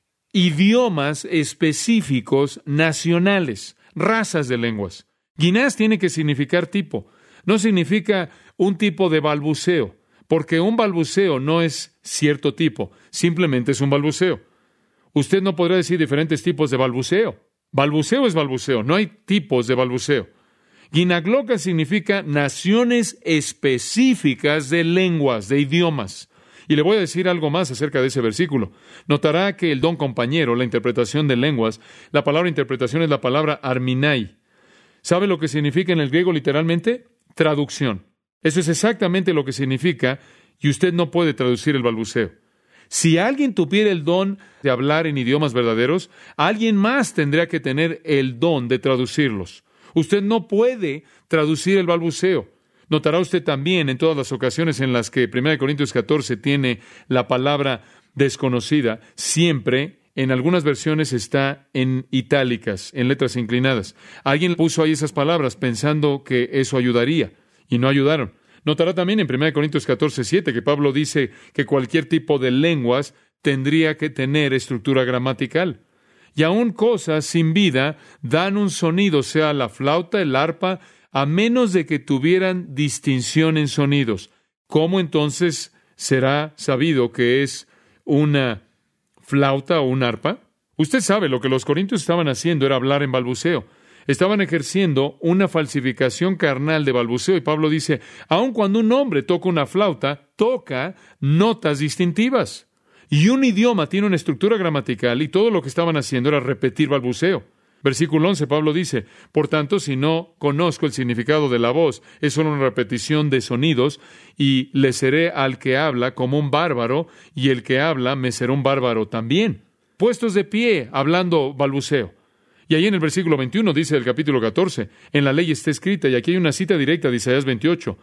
idiomas específicos nacionales, razas de lenguas. Ginás tiene que significar tipo. No significa un tipo de balbuceo, porque un balbuceo no es cierto tipo, simplemente es un balbuceo. Usted no podrá decir diferentes tipos de balbuceo. Balbuceo es balbuceo, no hay tipos de balbuceo. Ginagloca significa naciones específicas de lenguas, de idiomas. Y le voy a decir algo más acerca de ese versículo. Notará que el don compañero, la interpretación de lenguas, la palabra interpretación es la palabra arminai. ¿Sabe lo que significa en el griego literalmente? Traducción. Eso es exactamente lo que significa, y usted no puede traducir el balbuceo. Si alguien tuviera el don de hablar en idiomas verdaderos, alguien más tendría que tener el don de traducirlos. Usted no puede traducir el balbuceo. Notará usted también en todas las ocasiones en las que primera Corintios catorce tiene la palabra desconocida, siempre en algunas versiones está en itálicas, en letras inclinadas. Alguien puso ahí esas palabras pensando que eso ayudaría, y no ayudaron. Notará también en primera Corintios catorce siete que Pablo dice que cualquier tipo de lenguas tendría que tener estructura gramatical. Y aún cosas sin vida dan un sonido, sea la flauta, el arpa, a menos de que tuvieran distinción en sonidos. ¿Cómo entonces será sabido que es una flauta o un arpa? Usted sabe, lo que los corintios estaban haciendo era hablar en balbuceo. Estaban ejerciendo una falsificación carnal de balbuceo. Y Pablo dice, aun cuando un hombre toca una flauta, toca notas distintivas. Y un idioma tiene una estructura gramatical y todo lo que estaban haciendo era repetir balbuceo. Versículo once, Pablo dice, por tanto, si no conozco el significado de la voz, es solo una repetición de sonidos, y le seré al que habla como un bárbaro, y el que habla me será un bárbaro también. Puestos de pie, hablando balbuceo. Y ahí en el versículo veintiuno dice del capítulo catorce, en la ley está escrita, y aquí hay una cita directa de Isaías veintiocho,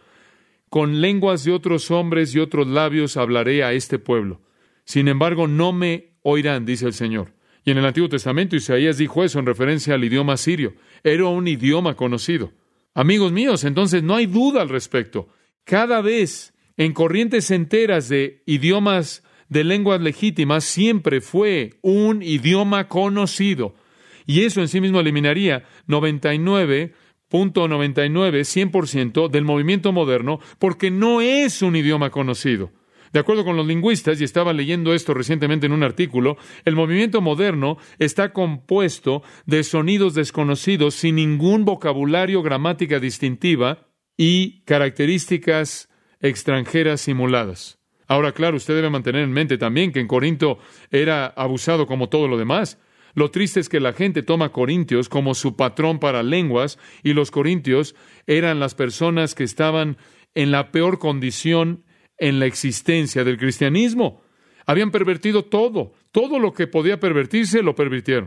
con lenguas de otros hombres y otros labios hablaré a este pueblo. Sin embargo, no me oirán, dice el Señor. Y en el Antiguo Testamento, Isaías dijo eso en referencia al idioma sirio. Era un idioma conocido. Amigos míos, entonces no hay duda al respecto. Cada vez, en corrientes enteras de idiomas de lenguas legítimas, siempre fue un idioma conocido. Y eso en sí mismo eliminaría noventa y nueve punto noventa y nueve, cien por ciento del movimiento moderno, porque no es un idioma conocido. De acuerdo con los lingüistas, y estaba leyendo esto recientemente en un artículo, el movimiento moderno está compuesto de sonidos desconocidos sin ningún vocabulario, gramática distintiva y características extranjeras simuladas. Ahora, claro, usted debe mantener en mente también que en Corinto era abusado como todo lo demás. Lo triste es que la gente toma a Corintios como su patrón para lenguas, y los corintios eran las personas que estaban en la peor condición en la existencia del cristianismo. Habían pervertido todo. Todo lo que podía pervertirse, lo pervirtieron.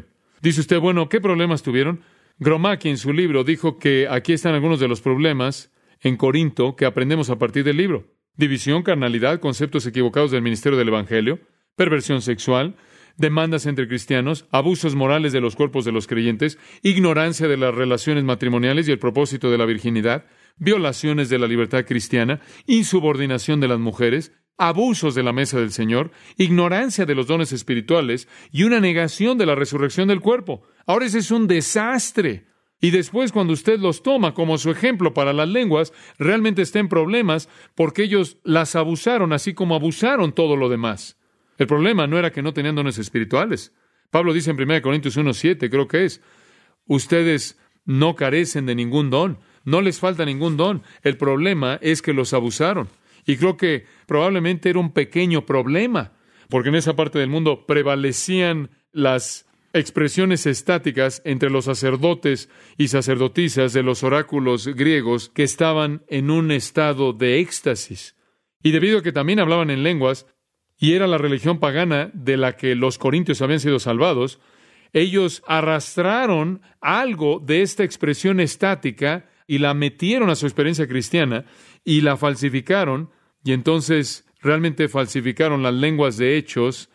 Dice usted, bueno, ¿qué problemas tuvieron? Gromacki en su libro dijo que aquí están algunos de los problemas en Corinto que aprendemos a partir del libro. División, carnalidad, conceptos equivocados del ministerio del Evangelio, perversión sexual, demandas entre cristianos, abusos morales de los cuerpos de los creyentes, ignorancia de las relaciones matrimoniales y el propósito de la virginidad, violaciones de la libertad cristiana, insubordinación de las mujeres, abusos de la mesa del Señor, ignorancia de los dones espirituales y una negación de la resurrección del cuerpo. Ahora ese es un desastre. Y después, cuando usted los toma como su ejemplo para las lenguas, realmente está en problemas porque ellos las abusaron, así como abusaron todo lo demás. El problema no era que no tenían dones espirituales. Pablo dice en primera Corintios uno siete, creo que es, ustedes no carecen de ningún don, no les falta ningún don. El problema es que los abusaron. Y creo que probablemente era un pequeño problema, porque en esa parte del mundo prevalecían las expresiones estáticas entre los sacerdotes y sacerdotisas de los oráculos griegos que estaban en un estado de éxtasis. Y debido a que también hablaban en lenguas, y era la religión pagana de la que los corintios habían sido salvados, ellos arrastraron algo de esta expresión estática y la metieron a su experiencia cristiana y la falsificaron, y entonces realmente falsificaron las lenguas de Hechos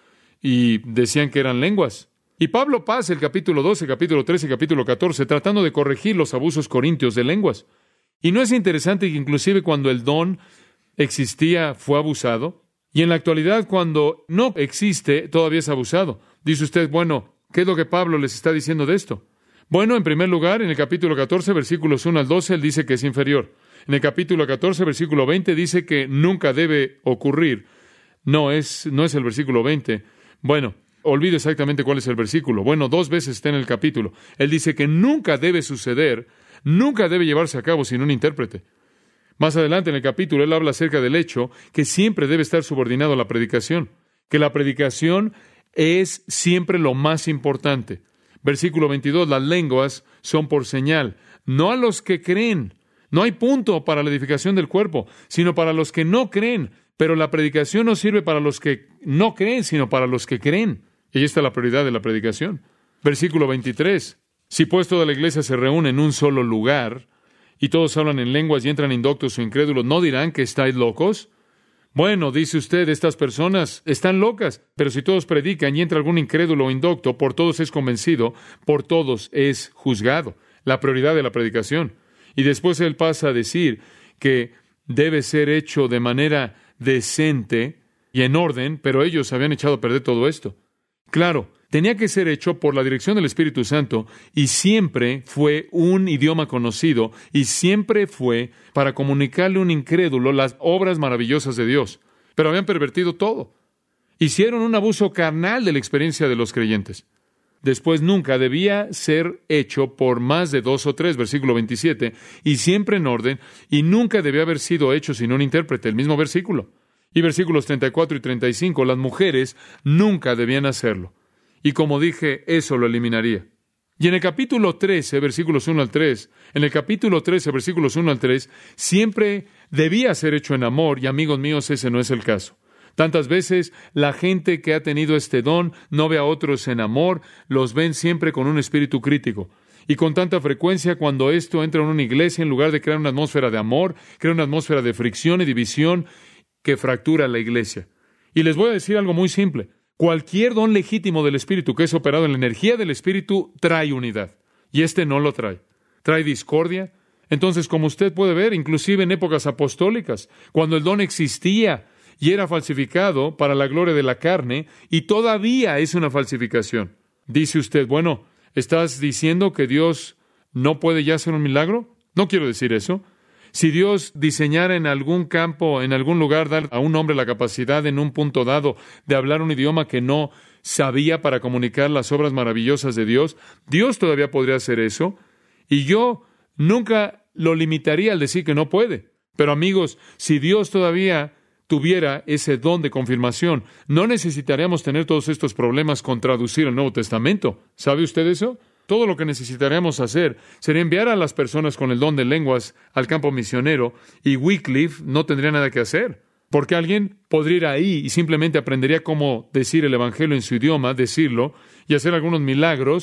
y decían que eran lenguas. Y Pablo pasa el capítulo doce, capítulo trece, capítulo catorce, tratando de corregir los abusos corintios de lenguas. Y no es interesante que inclusive cuando el don existía, fue abusado. Y en la actualidad, cuando no existe, todavía es abusado. Dice usted, bueno, ¿qué es lo que Pablo les está diciendo de esto? Bueno, en primer lugar, en el capítulo catorce, versículos uno al doce, él dice que es inferior. En el capítulo catorce, versículo veinte, dice que nunca debe ocurrir. No es, no es el versículo veinte. Bueno, olvido exactamente cuál es el versículo. Bueno, dos veces está en el capítulo. Él dice que nunca debe suceder, nunca debe llevarse a cabo sin un intérprete. Más adelante en el capítulo, él habla acerca del hecho que siempre debe estar subordinado a la predicación, que la predicación es siempre lo más importante. Versículo veintidós, las lenguas son por señal, no a los que creen. No hay punto para la edificación del cuerpo, sino para los que no creen. Pero la predicación no sirve para los que no creen, sino para los que creen. Y ahí está la prioridad de la predicación. Versículo veintitrés, si pues toda la iglesia se reúne en un solo lugar, y todos hablan en lenguas y entran indoctos o incrédulos, ¿no dirán que estáis locos? Bueno, dice usted, estas personas están locas, pero si todos predican y entra algún incrédulo o indocto, por todos es convencido, por todos es juzgado. La prioridad de la predicación. Y después él pasa a decir que debe ser hecho de manera decente y en orden, pero ellos habían echado a perder todo esto. Claro, tenía que ser hecho por la dirección del Espíritu Santo y siempre fue un idioma conocido y siempre fue para comunicarle a un incrédulo las obras maravillosas de Dios. Pero habían pervertido todo. Hicieron un abuso carnal de la experiencia de los creyentes. Después nunca debía ser hecho por más de dos o tres, versículo veintisiete, y siempre en orden, y nunca debía haber sido hecho sin un intérprete, el mismo versículo. Y versículos treinta y cuatro y treinta y cinco, las mujeres nunca debían hacerlo. Y como dije, eso lo eliminaría. Y en el capítulo trece, versículos uno al tres, en el capítulo trece, versículos uno al tres, siempre debía ser hecho en amor, y amigos míos, ese no es el caso. Tantas veces la gente que ha tenido este don no ve a otros en amor, los ven siempre con un espíritu crítico. Y con tanta frecuencia, cuando esto entra en una iglesia, en lugar de crear una atmósfera de amor, crea una atmósfera de fricción y división que fractura la iglesia. Y les voy a decir algo muy simple. Cualquier don legítimo del Espíritu que es operado en la energía del Espíritu trae unidad. Y este no lo trae. Trae discordia. Entonces, como usted puede ver, inclusive en épocas apostólicas, cuando el don existía y era falsificado para la gloria de la carne, y todavía es una falsificación. Dice usted, bueno, ¿estás diciendo que Dios no puede ya hacer un milagro? No quiero decir eso. Si Dios diseñara en algún campo, en algún lugar, dar a un hombre la capacidad en un punto dado de hablar un idioma que no sabía para comunicar las obras maravillosas de Dios, Dios todavía podría hacer eso. Y yo nunca lo limitaría al decir que no puede. Pero amigos, si Dios todavía tuviera ese don de confirmación, no necesitaríamos tener todos estos problemas con traducir el Nuevo Testamento. ¿Sabe usted eso? Todo lo que necesitaríamos hacer sería enviar a las personas con el don de lenguas al campo misionero y Wycliffe no tendría nada que hacer. Porque alguien podría ir ahí y simplemente aprendería cómo decir el Evangelio en su idioma, decirlo y hacer algunos milagros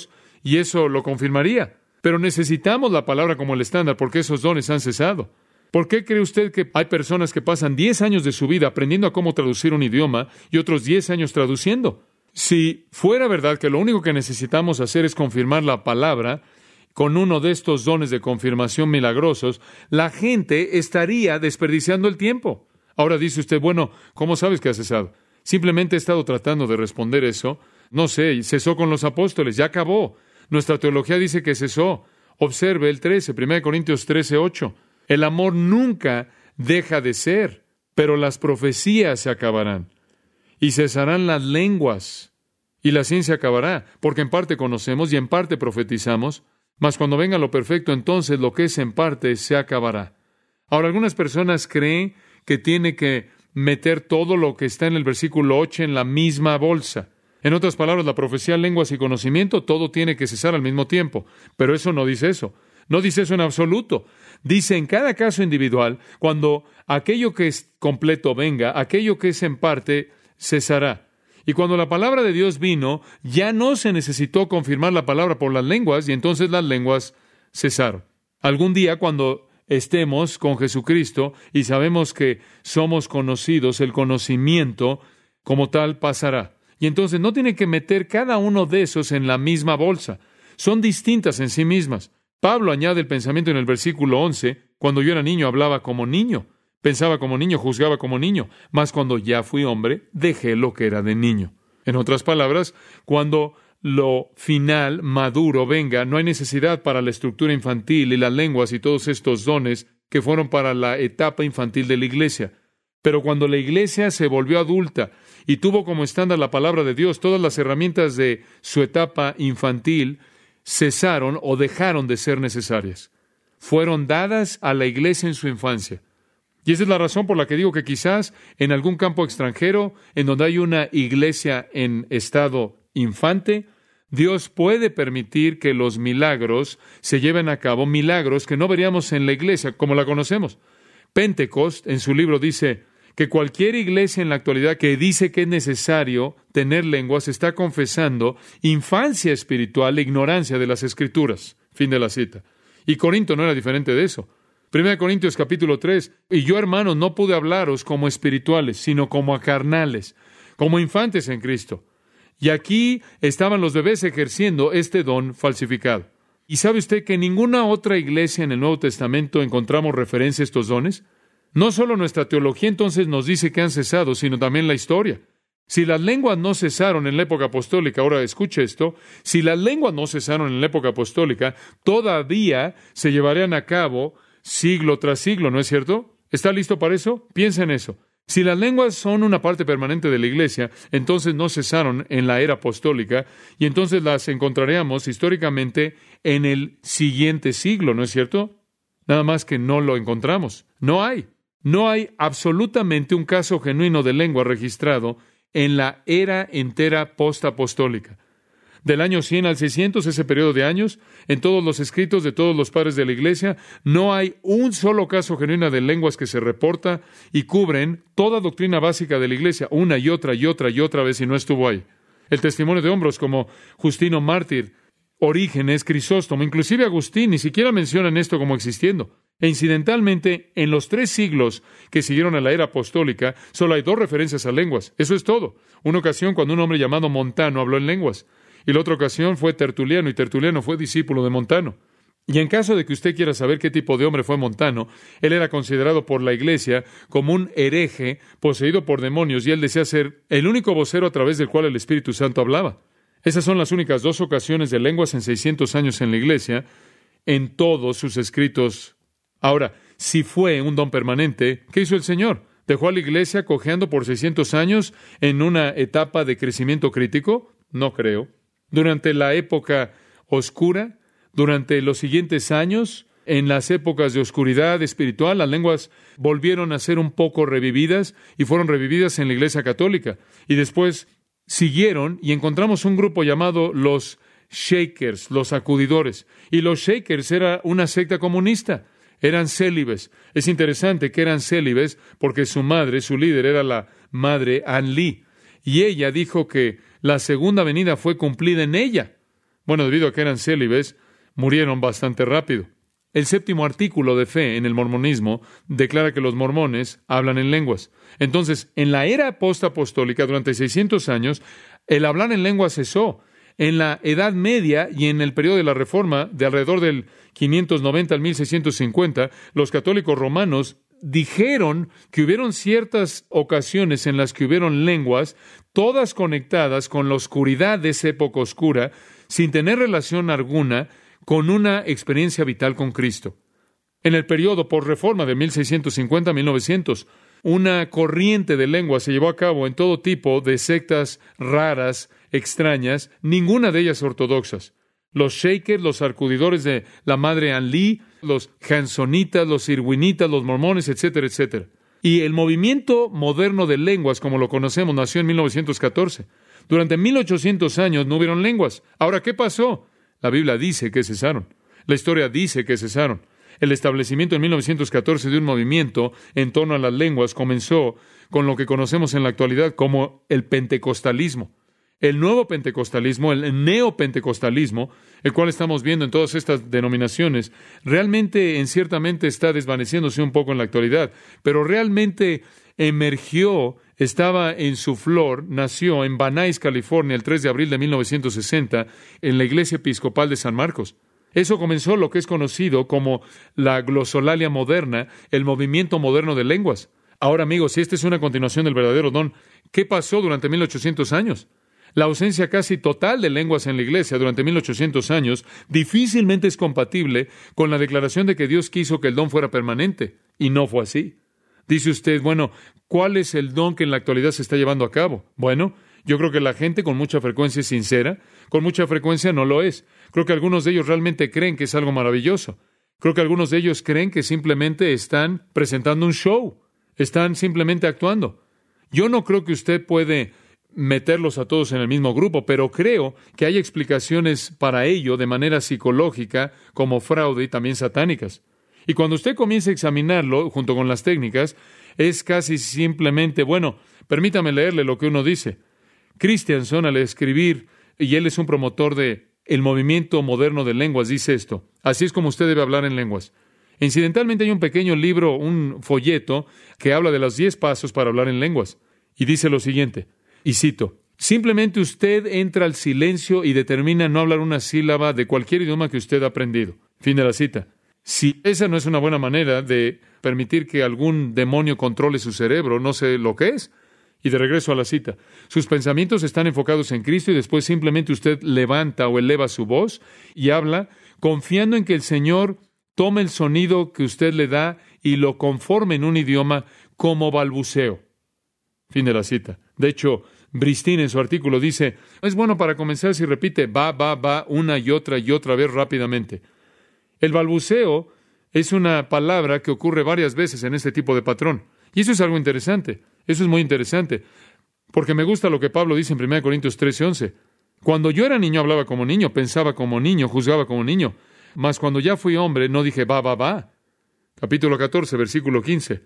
y eso lo confirmaría. Pero necesitamos la palabra como el estándar porque esos dones han cesado. ¿Por qué cree usted que hay personas que pasan diez años de su vida aprendiendo a cómo traducir un idioma y otros diez años traduciendo? Si fuera verdad que lo único que necesitamos hacer es confirmar la palabra con uno de estos dones de confirmación milagrosos, la gente estaría desperdiciando el tiempo. Ahora dice usted, bueno, ¿cómo sabes que ha cesado? Simplemente he estado tratando de responder eso. No sé, cesó con los apóstoles, ya acabó. Nuestra teología dice que cesó. Observe el trece, primera Corintios trece, ocho. El amor nunca deja de ser, pero las profecías se acabarán. Y cesarán las lenguas, y la ciencia acabará, porque en parte conocemos y en parte profetizamos, mas cuando venga lo perfecto, entonces lo que es en parte se acabará. Ahora, algunas personas creen que tiene que meter todo lo que está en el versículo ocho en la misma bolsa. En otras palabras, la profecía, lenguas y conocimiento, todo tiene que cesar al mismo tiempo. Pero eso no dice eso. No dice eso en absoluto. Dice en cada caso individual, cuando aquello que es completo venga, aquello que es en parte cesará. Y cuando la palabra de Dios vino, ya no se necesitó confirmar la palabra por las lenguas, y entonces las lenguas cesaron. Algún día, cuando estemos con Jesucristo y sabemos que somos conocidos, el conocimiento como tal pasará. Y entonces no tiene que meter cada uno de esos en la misma bolsa. Son distintas en sí mismas. Pablo añade el pensamiento en el versículo once, cuando yo era niño hablaba como niño, pensaba como niño, juzgaba como niño, mas cuando ya fui hombre, dejé lo que era de niño. En otras palabras, cuando lo final, maduro, venga, no hay necesidad para la estructura infantil y las lenguas y todos estos dones que fueron para la etapa infantil de la iglesia. Pero cuando la iglesia se volvió adulta y tuvo como estándar la palabra de Dios, todas las herramientas de su etapa infantil cesaron o dejaron de ser necesarias. Fueron dadas a la iglesia en su infancia. Y esa es la razón por la que digo que quizás en algún campo extranjero, en donde hay una iglesia en estado infante, Dios puede permitir que los milagros se lleven a cabo, milagros que no veríamos en la iglesia como la conocemos. Pentecost, en su libro, dice que cualquier iglesia en la actualidad que dice que es necesario tener lenguas está confesando infancia espiritual e ignorancia de las Escrituras. Fin de la cita. Y Corinto no era diferente de eso. Primera Corintios capítulo tres. Y yo, hermanos, no pude hablaros como espirituales, sino como a carnales, como infantes en Cristo. Y aquí estaban los bebés ejerciendo este don falsificado. ¿Y sabe usted que en ninguna otra iglesia en el Nuevo Testamento encontramos referencia a estos dones? No solo nuestra teología entonces nos dice que han cesado, sino también la historia. Si las lenguas no cesaron en la época apostólica, ahora escuche esto, si las lenguas no cesaron en la época apostólica, todavía se llevarían a cabo siglo tras siglo, ¿no es cierto? ¿Está listo para eso? Piensa en eso. Si las lenguas son una parte permanente de la iglesia, entonces no cesaron en la era apostólica, y entonces las encontraríamos históricamente en el siguiente siglo, ¿no es cierto? Nada más que no lo encontramos. No hay. No hay absolutamente un caso genuino de lengua registrado en la era entera postapostólica. Del año cien al seiscientos, ese periodo de años, en todos los escritos de todos los padres de la iglesia, no hay un solo caso genuino de lenguas que se reporta y cubren toda doctrina básica de la iglesia, una y otra y otra y otra vez, y no estuvo ahí. El testimonio de hombres como Justino Mártir, Orígenes, Crisóstomo, inclusive Agustín, ni siquiera mencionan esto como existiendo. E incidentalmente, en los tres siglos que siguieron a la era apostólica, solo hay dos referencias a lenguas. Eso es todo. Una ocasión cuando un hombre llamado Montano habló en lenguas. Y la otra ocasión fue Tertuliano, y Tertuliano fue discípulo de Montano. Y en caso de que usted quiera saber qué tipo de hombre fue Montano, él era considerado por la iglesia como un hereje poseído por demonios, y él decía ser el único vocero a través del cual el Espíritu Santo hablaba. Esas son las únicas dos ocasiones de lenguas en seiscientos años en la iglesia, en todos sus escritos. Ahora, si fue un don permanente, ¿qué hizo el Señor? ¿Dejó a la iglesia cojeando por seiscientos años en una etapa de crecimiento crítico? No creo. Durante la época oscura, durante los siguientes años, en las épocas de oscuridad espiritual, las lenguas volvieron a ser un poco revividas y fueron revividas en la Iglesia Católica. Y después siguieron y encontramos un grupo llamado los Shakers, los sacudidores. Y los Shakers era una secta comunista. Eran célibes. Es interesante que eran célibes porque su madre, su líder, era la madre Ann Lee. Y ella dijo que la segunda venida fue cumplida en ella. Bueno, debido a que eran célibes, murieron bastante rápido. El séptimo artículo de fe en el mormonismo declara que los mormones hablan en lenguas. Entonces, en la era postapostólica, durante seiscientos años, el hablar en lenguas cesó. En la Edad Media y en el periodo de la Reforma, de alrededor del quinientos noventa al mil seiscientos cincuenta, los católicos romanos dijeron que hubieron ciertas ocasiones en las que hubieron lenguas, todas conectadas con la oscuridad de esa época oscura, sin tener relación alguna con una experiencia vital con Cristo. En el periodo posreforma de mil seiscientos cincuenta a mil novecientos, una corriente de lenguas se llevó a cabo en todo tipo de sectas raras, extrañas, ninguna de ellas ortodoxas. Los Shakers, los sacudidores de la madre Ann Lee, los Jansonitas, los Irwinitas, los mormones, etcétera, etcétera. Y el movimiento moderno de lenguas, como lo conocemos, nació en mil novecientos catorce. Durante mil ochocientos años no hubieron lenguas. Ahora, ¿qué pasó? La Biblia dice que cesaron. La historia dice que cesaron. El establecimiento en mil novecientos catorce de un movimiento en torno a las lenguas comenzó con lo que conocemos en la actualidad como el pentecostalismo. El nuevo pentecostalismo, el neopentecostalismo, el cual estamos viendo en todas estas denominaciones, realmente, en ciertamente, está desvaneciéndose un poco en la actualidad, pero realmente emergió, estaba en su flor, nació en Van Nuys, California, el tres de abril de mil novecientos sesenta, en la Iglesia Episcopal de San Marcos. Eso comenzó lo que es conocido como la glosolalia moderna, el movimiento moderno de lenguas. Ahora, amigos, si esta es una continuación del verdadero don, ¿qué pasó durante mil ochocientos años? La ausencia casi total de lenguas en la Iglesia durante mil ochocientos años difícilmente es compatible con la declaración de que Dios quiso que el don fuera permanente, y no fue así. Dice usted, bueno, ¿cuál es el don que en la actualidad se está llevando a cabo? Bueno, yo creo que la gente con mucha frecuencia es sincera, con mucha frecuencia no lo es. Creo que algunos de ellos realmente creen que es algo maravilloso. Creo que algunos de ellos creen que simplemente están presentando un show, están simplemente actuando. Yo no creo que usted puede meterlos a todos en el mismo grupo, pero creo que hay explicaciones para ello de manera psicológica, como fraude y también satánicas. Y cuando usted comienza a examinarlo, junto con las técnicas, es casi simplemente, bueno, permítame leerle lo que uno dice. Christensen, al escribir, y él es un promotor de el movimiento moderno de lenguas, dice esto: así es como usted debe hablar en lenguas. Incidentalmente hay un pequeño libro, un folleto, que habla de los diez pasos para hablar en lenguas. Y dice lo siguiente, y cito: simplemente usted entra al silencio y determina no hablar una sílaba de cualquier idioma que usted ha aprendido. Fin de la cita. Si esa no es una buena manera de permitir que algún demonio controle su cerebro, no sé lo que es. Y de regreso a la cita, sus pensamientos están enfocados en Cristo y después simplemente usted levanta o eleva su voz y habla confiando en que el Señor tome el sonido que usted le da y lo conforme en un idioma como balbuceo. Fin de la cita. De hecho, Bristin en su artículo dice, es bueno para comenzar si repite va, va, va una y otra y otra vez rápidamente. El balbuceo es una palabra que ocurre varias veces en este tipo de patrón. Y eso es algo interesante. Eso es muy interesante. Porque me gusta lo que Pablo dice en primera Corintios trece once. Cuando yo era niño hablaba como niño, pensaba como niño, juzgaba como niño. Mas cuando ya fui hombre no dije va, va, va. Capítulo catorce, versículo quince.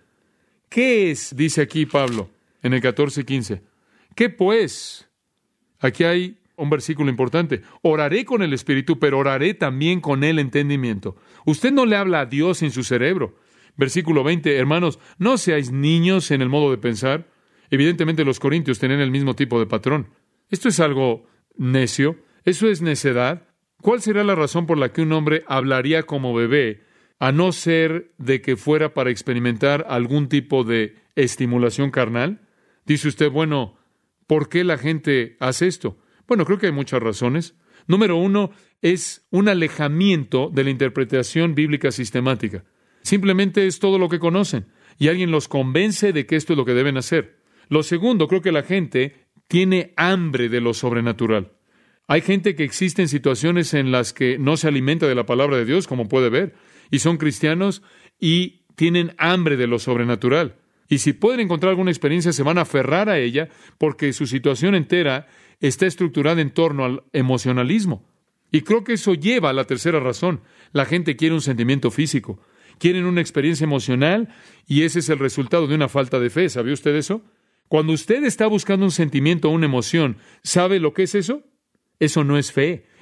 ¿Qué es? Dice aquí Pablo en el catorce quince. ¿Qué pues? Aquí hay un versículo importante. Oraré con el Espíritu, pero oraré también con el entendimiento. Usted no le habla a Dios en su cerebro. Versículo veinte. Hermanos, no seáis niños en el modo de pensar. Evidentemente los corintios tenían el mismo tipo de patrón. Esto es algo necio. Eso es necedad. ¿Cuál será la razón por la que un hombre hablaría como bebé, a no ser de que fuera para experimentar algún tipo de estimulación carnal? Dice usted, bueno, ¿por qué la gente hace esto? Bueno, creo que hay muchas razones. Número uno, es un alejamiento de la interpretación bíblica sistemática. Simplemente es todo lo que conocen, y alguien los convence de que esto es lo que deben hacer. Lo segundo, creo que la gente tiene hambre de lo sobrenatural. Hay gente que existe en situaciones en las que no se alimenta de la palabra de Dios, como puede ver, y son cristianos y tienen hambre de lo sobrenatural. Y si pueden encontrar alguna experiencia, se van a aferrar a ella porque su situación entera está estructurada en torno al emocionalismo. Y creo que eso lleva a la tercera razón. La gente quiere un sentimiento físico. Quieren una experiencia emocional y ese es el resultado de una falta de fe. ¿Sabe usted eso? Cuando usted está buscando un sentimiento o una emoción, ¿sabe lo que es eso? Eso no es fe.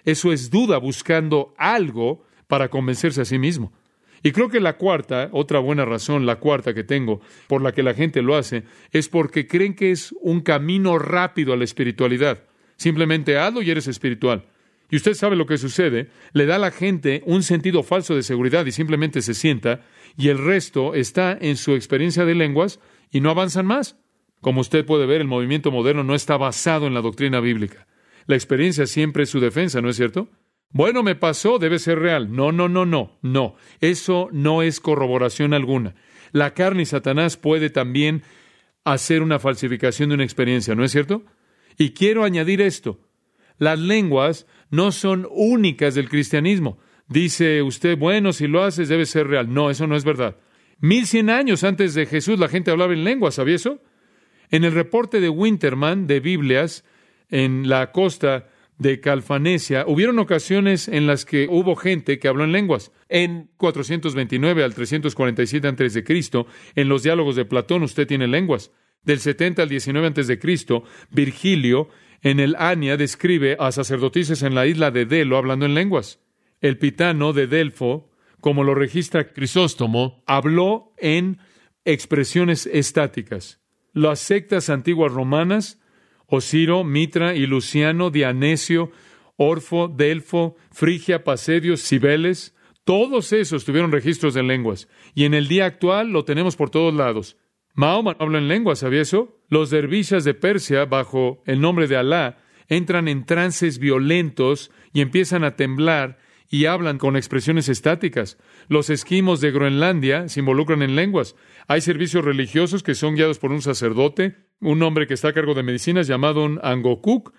Eso es duda buscando algo para convencerse a sí mismo. Y creo que la cuarta, otra buena razón, la cuarta que tengo, por la que la gente lo hace, es porque creen que es un camino rápido a la espiritualidad. Simplemente hazlo y eres espiritual. Y usted sabe lo que sucede, le da a la gente un sentido falso de seguridad y simplemente se sienta, y el resto está en su experiencia de lenguas y no avanzan más. Como usted puede ver, el movimiento moderno no está basado en la doctrina bíblica. La experiencia siempre es su defensa, ¿no es cierto? Bueno, me pasó, debe ser real. No, no, no, no, no. Eso no es corroboración alguna. La carne y Satanás puede también hacer una falsificación de una experiencia, ¿no es cierto? Y quiero añadir esto. Las lenguas no son únicas del cristianismo. Dice usted, bueno, si lo haces debe ser real. No, eso no es verdad. Mil cien años antes de Jesús la gente hablaba en lenguas, ¿sabía eso? En el reporte de Winterman de Biblias en la costa de Calfanesia, hubieron ocasiones en las que hubo gente que habló en lenguas. En cuatrocientos veintinueve al trescientos cuarenta y siete antes de Cristo, en los diálogos de Platón usted tiene lenguas. Del setenta al diecinueve antes de Cristo, Virgilio en el Ania describe a sacerdotisas en la isla de Delo hablando en lenguas. El Pitano de Delfo, como lo registra Crisóstomo, habló en expresiones estáticas. Las sectas antiguas romanas, Osiro, Mitra y Luciano, Dianesio, Orfo, Delfo, Frigia, Pasedio, Cibeles, todos esos tuvieron registros de lenguas. Y en el día actual lo tenemos por todos lados. Mahoma habla en lenguas, ¿sabía eso? Los dervishas de Persia, bajo el nombre de Alá, entran en trances violentos y empiezan a temblar y hablan con expresiones estáticas. Los esquimos de Groenlandia se involucran en lenguas. Hay servicios religiosos que son guiados por un sacerdote, un hombre que está a cargo de medicinas llamado un Angokuk,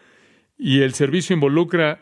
y el servicio involucra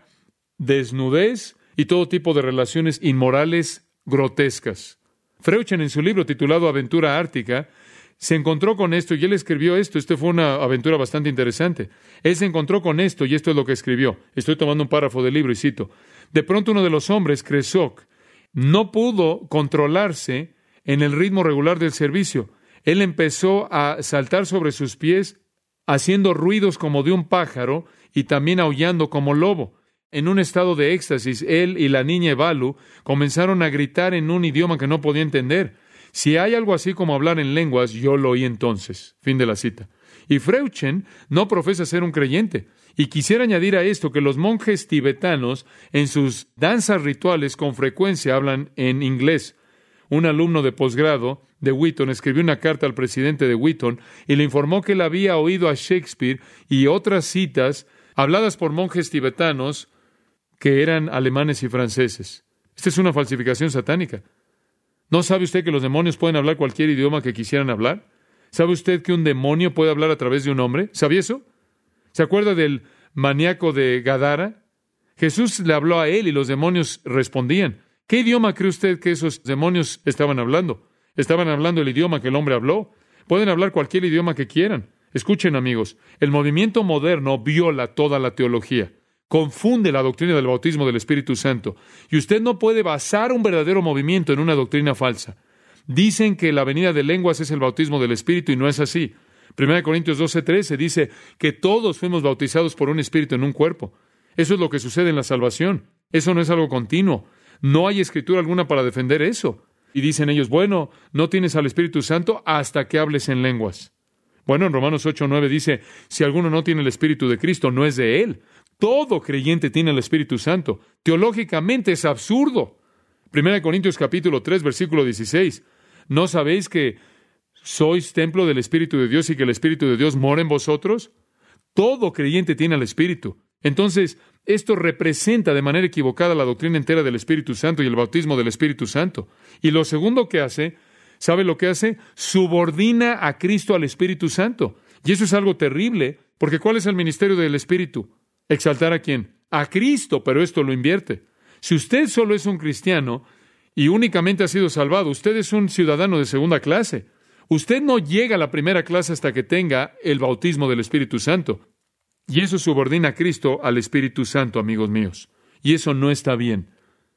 desnudez y todo tipo de relaciones inmorales grotescas. Freuchen, en su libro titulado Aventura Ártica, se encontró con esto y él escribió esto. Esta fue una aventura bastante interesante. Él se encontró con esto y esto es lo que escribió. Estoy tomando un párrafo del libro y cito. De pronto uno de los hombres, Kresok, no pudo controlarse en el ritmo regular del servicio. Él empezó a saltar sobre sus pies, haciendo ruidos como de un pájaro y también aullando como lobo. En un estado de éxtasis, él y la niña Evalu comenzaron a gritar en un idioma que no podía entender. Si hay algo así como hablar en lenguas, yo lo oí entonces. Fin de la cita. Y Freuchen no profesa ser un creyente. Y quisiera añadir a esto que los monjes tibetanos en sus danzas rituales con frecuencia hablan en inglés. Un alumno de posgrado de Wheaton escribió una carta al presidente de Wheaton y le informó que él había oído a Shakespeare y otras citas habladas por monjes tibetanos que eran alemanes y franceses. Esta es una falsificación satánica. ¿No sabe usted que los demonios pueden hablar cualquier idioma que quisieran hablar? ¿Sabe usted que un demonio puede hablar a través de un hombre? ¿Sabía eso? ¿Se acuerda del maníaco de Gadara? Jesús le habló a él y los demonios respondían. ¿Qué idioma cree usted que esos demonios estaban hablando? Estaban hablando el idioma que el hombre habló. Pueden hablar cualquier idioma que quieran. Escuchen, amigos, el movimiento moderno viola toda la teología. Confunde la doctrina del bautismo del Espíritu Santo. Y usted no puede basar un verdadero movimiento en una doctrina falsa. Dicen que la venida de lenguas es el bautismo del Espíritu y no es así. Primera de Corintios doce trece dice que todos fuimos bautizados por un Espíritu en un cuerpo. Eso es lo que sucede en la salvación. Eso no es algo continuo. No hay escritura alguna para defender eso. Y dicen ellos, bueno, no tienes al Espíritu Santo hasta que hables en lenguas. Bueno, en Romanos ocho nueve dice, si alguno no tiene el Espíritu de Cristo, no es de él. Todo creyente tiene el Espíritu Santo. Teológicamente es absurdo. Primera de Corintios capítulo tres, versículo dieciséis. ¿No sabéis que sois templo del Espíritu de Dios y que el Espíritu de Dios mora en vosotros? Todo creyente tiene el Espíritu. Entonces, esto representa de manera equivocada la doctrina entera del Espíritu Santo y el bautismo del Espíritu Santo. Y lo segundo que hace, ¿sabe lo que hace? Subordina a Cristo al Espíritu Santo. Y eso es algo terrible, porque ¿cuál es el ministerio del Espíritu? ¿Exaltar a quién? A Cristo, pero esto lo invierte. Si usted solo es un cristiano y únicamente ha sido salvado, usted es un ciudadano de segunda clase. Usted no llega a la primera clase hasta que tenga el bautismo del Espíritu Santo. Y eso subordina a Cristo al Espíritu Santo, amigos míos. Y eso no está bien.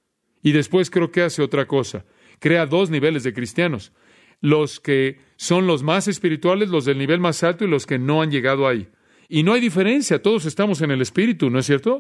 Y después creo que hace otra cosa. Crea dos niveles de cristianos. Los que son los más espirituales, los del nivel más alto y los que no han llegado ahí. Y no hay diferencia, todos estamos en el Espíritu, ¿no es cierto?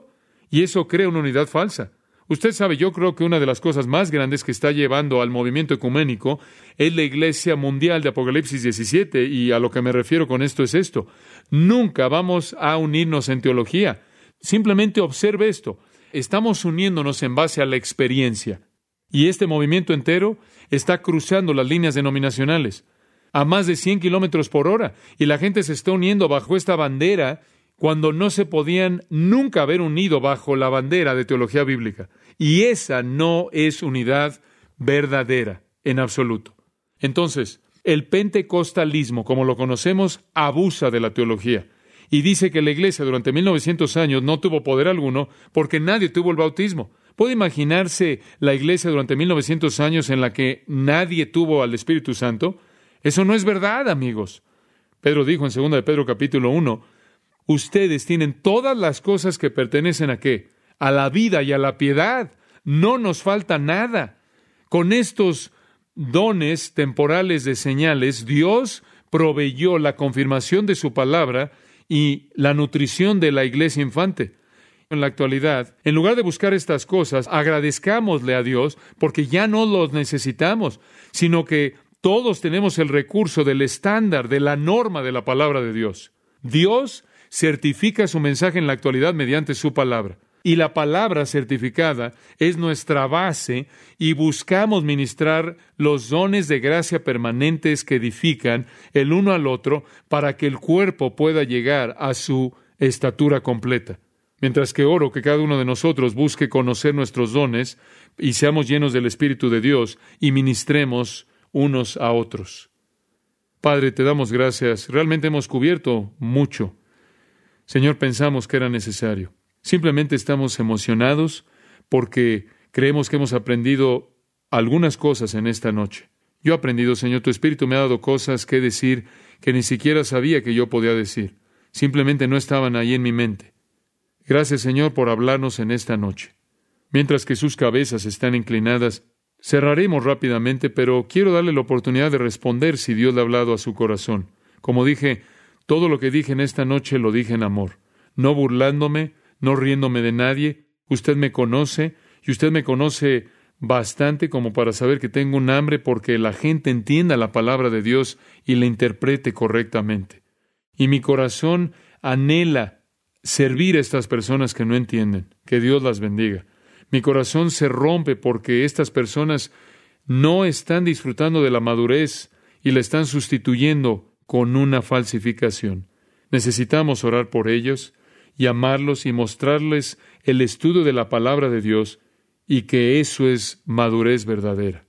y eso crea una unidad falsa. Usted sabe, yo creo que una de las cosas más grandes que está llevando al movimiento ecuménico es la Iglesia Mundial de Apocalipsis diecisiete, y a lo que me refiero con esto es esto. Nunca vamos a unirnos en teología. Simplemente observe esto. Estamos uniéndonos en base a la experiencia. Y este movimiento entero está cruzando las líneas denominacionales a más de cien kilómetros por hora, y la gente se está uniendo bajo esta bandera cuando no se podían nunca haber unido bajo la bandera de teología bíblica. Y esa no es unidad verdadera en absoluto. Entonces, el pentecostalismo, como lo conocemos, abusa de la teología y dice que la iglesia durante mil novecientos años no tuvo poder alguno porque nadie tuvo el bautismo. ¿Puede imaginarse la iglesia durante mil novecientos años en la que nadie tuvo al Espíritu Santo? Eso no es verdad, amigos. Pedro dijo en segunda de Pedro capítulo uno, ustedes tienen todas las cosas que pertenecen ¿a qué? A la vida y a la piedad. No nos falta nada. Con estos dones temporales de señales, Dios proveyó la confirmación de su palabra y la nutrición de la iglesia infante. En la actualidad, en lugar de buscar estas cosas, agradezcámosle a Dios porque ya no los necesitamos, sino que todos tenemos el recurso del estándar, de la norma de la palabra de Dios. Dios certifica su mensaje en la actualidad mediante su palabra. Y la palabra certificada es nuestra base y buscamos ministrar los dones de gracia permanentes que edifican el uno al otro para que el cuerpo pueda llegar a su estatura completa. Mientras que oro que cada uno de nosotros busque conocer nuestros dones y seamos llenos del Espíritu de Dios y ministremos unos a otros. Padre, te damos gracias. Realmente hemos cubierto mucho. Señor, pensamos que era necesario. Simplemente estamos emocionados porque creemos que hemos aprendido algunas cosas en esta noche. Yo he aprendido, Señor, tu Espíritu me ha dado cosas que decir que ni siquiera sabía que yo podía decir. Simplemente no estaban ahí en mi mente. Gracias, Señor, por hablarnos en esta noche. Mientras que sus cabezas están inclinadas, cerraremos rápidamente, pero quiero darle la oportunidad de responder si Dios le ha hablado a su corazón. Como dije, todo lo que dije en esta noche lo dije en amor, no burlándome, no riéndome de nadie. Usted me conoce, y usted me conoce bastante como para saber que tengo un hambre porque la gente entienda la palabra de Dios y la interprete correctamente. Y mi corazón anhela servir a estas personas que no entienden. Que Dios las bendiga. Mi corazón se rompe porque estas personas no están disfrutando de la madurez y la están sustituyendo con una falsificación. Necesitamos orar por ellos y amarlos y mostrarles el estudio de la palabra de Dios y que eso es madurez verdadera.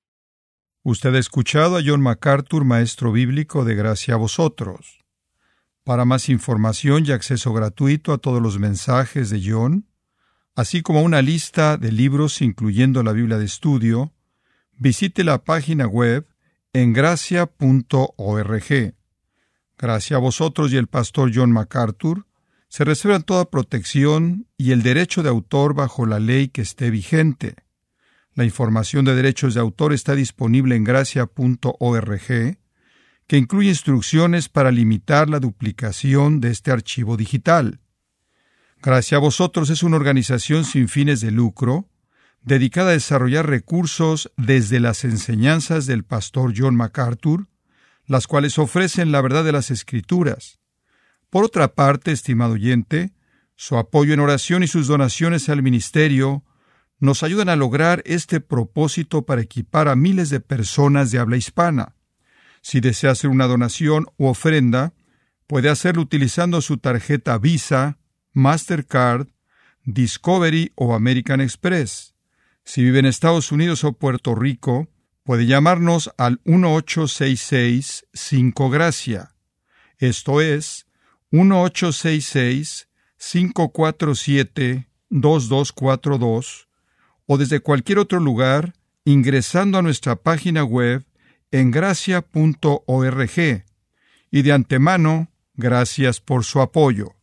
Usted ha escuchado a John MacArthur, maestro bíblico de Gracia a Vosotros. Para más información y acceso gratuito a todos los mensajes de John, así como una lista de libros incluyendo la Biblia de estudio, visite la página web en gracia punto org. Gracia a Vosotros y el pastor John MacArthur se reservan toda protección y el derecho de autor bajo la ley que esté vigente. La información de derechos de autor está disponible en gracia punto org, que incluye instrucciones para limitar la duplicación de este archivo digital. Gracia a Vosotros es una organización sin fines de lucro, dedicada a desarrollar recursos desde las enseñanzas del pastor John MacArthur, las cuales ofrecen la verdad de las Escrituras. Por otra parte, estimado oyente, su apoyo en oración y sus donaciones al ministerio nos ayudan a lograr este propósito para equipar a miles de personas de habla hispana. Si desea hacer una donación u ofrenda, puede hacerlo utilizando su tarjeta Visa, Mastercard, Discovery o American Express. Si vive en Estados Unidos o Puerto Rico, puede llamarnos al uno ocho seis seis cinco Gracia. Esto es uno ocho seis seis cinco cuatro siete dos dos cuatro dos o desde cualquier otro lugar ingresando a nuestra página web en gracia punto org. Y de antemano, gracias por su apoyo.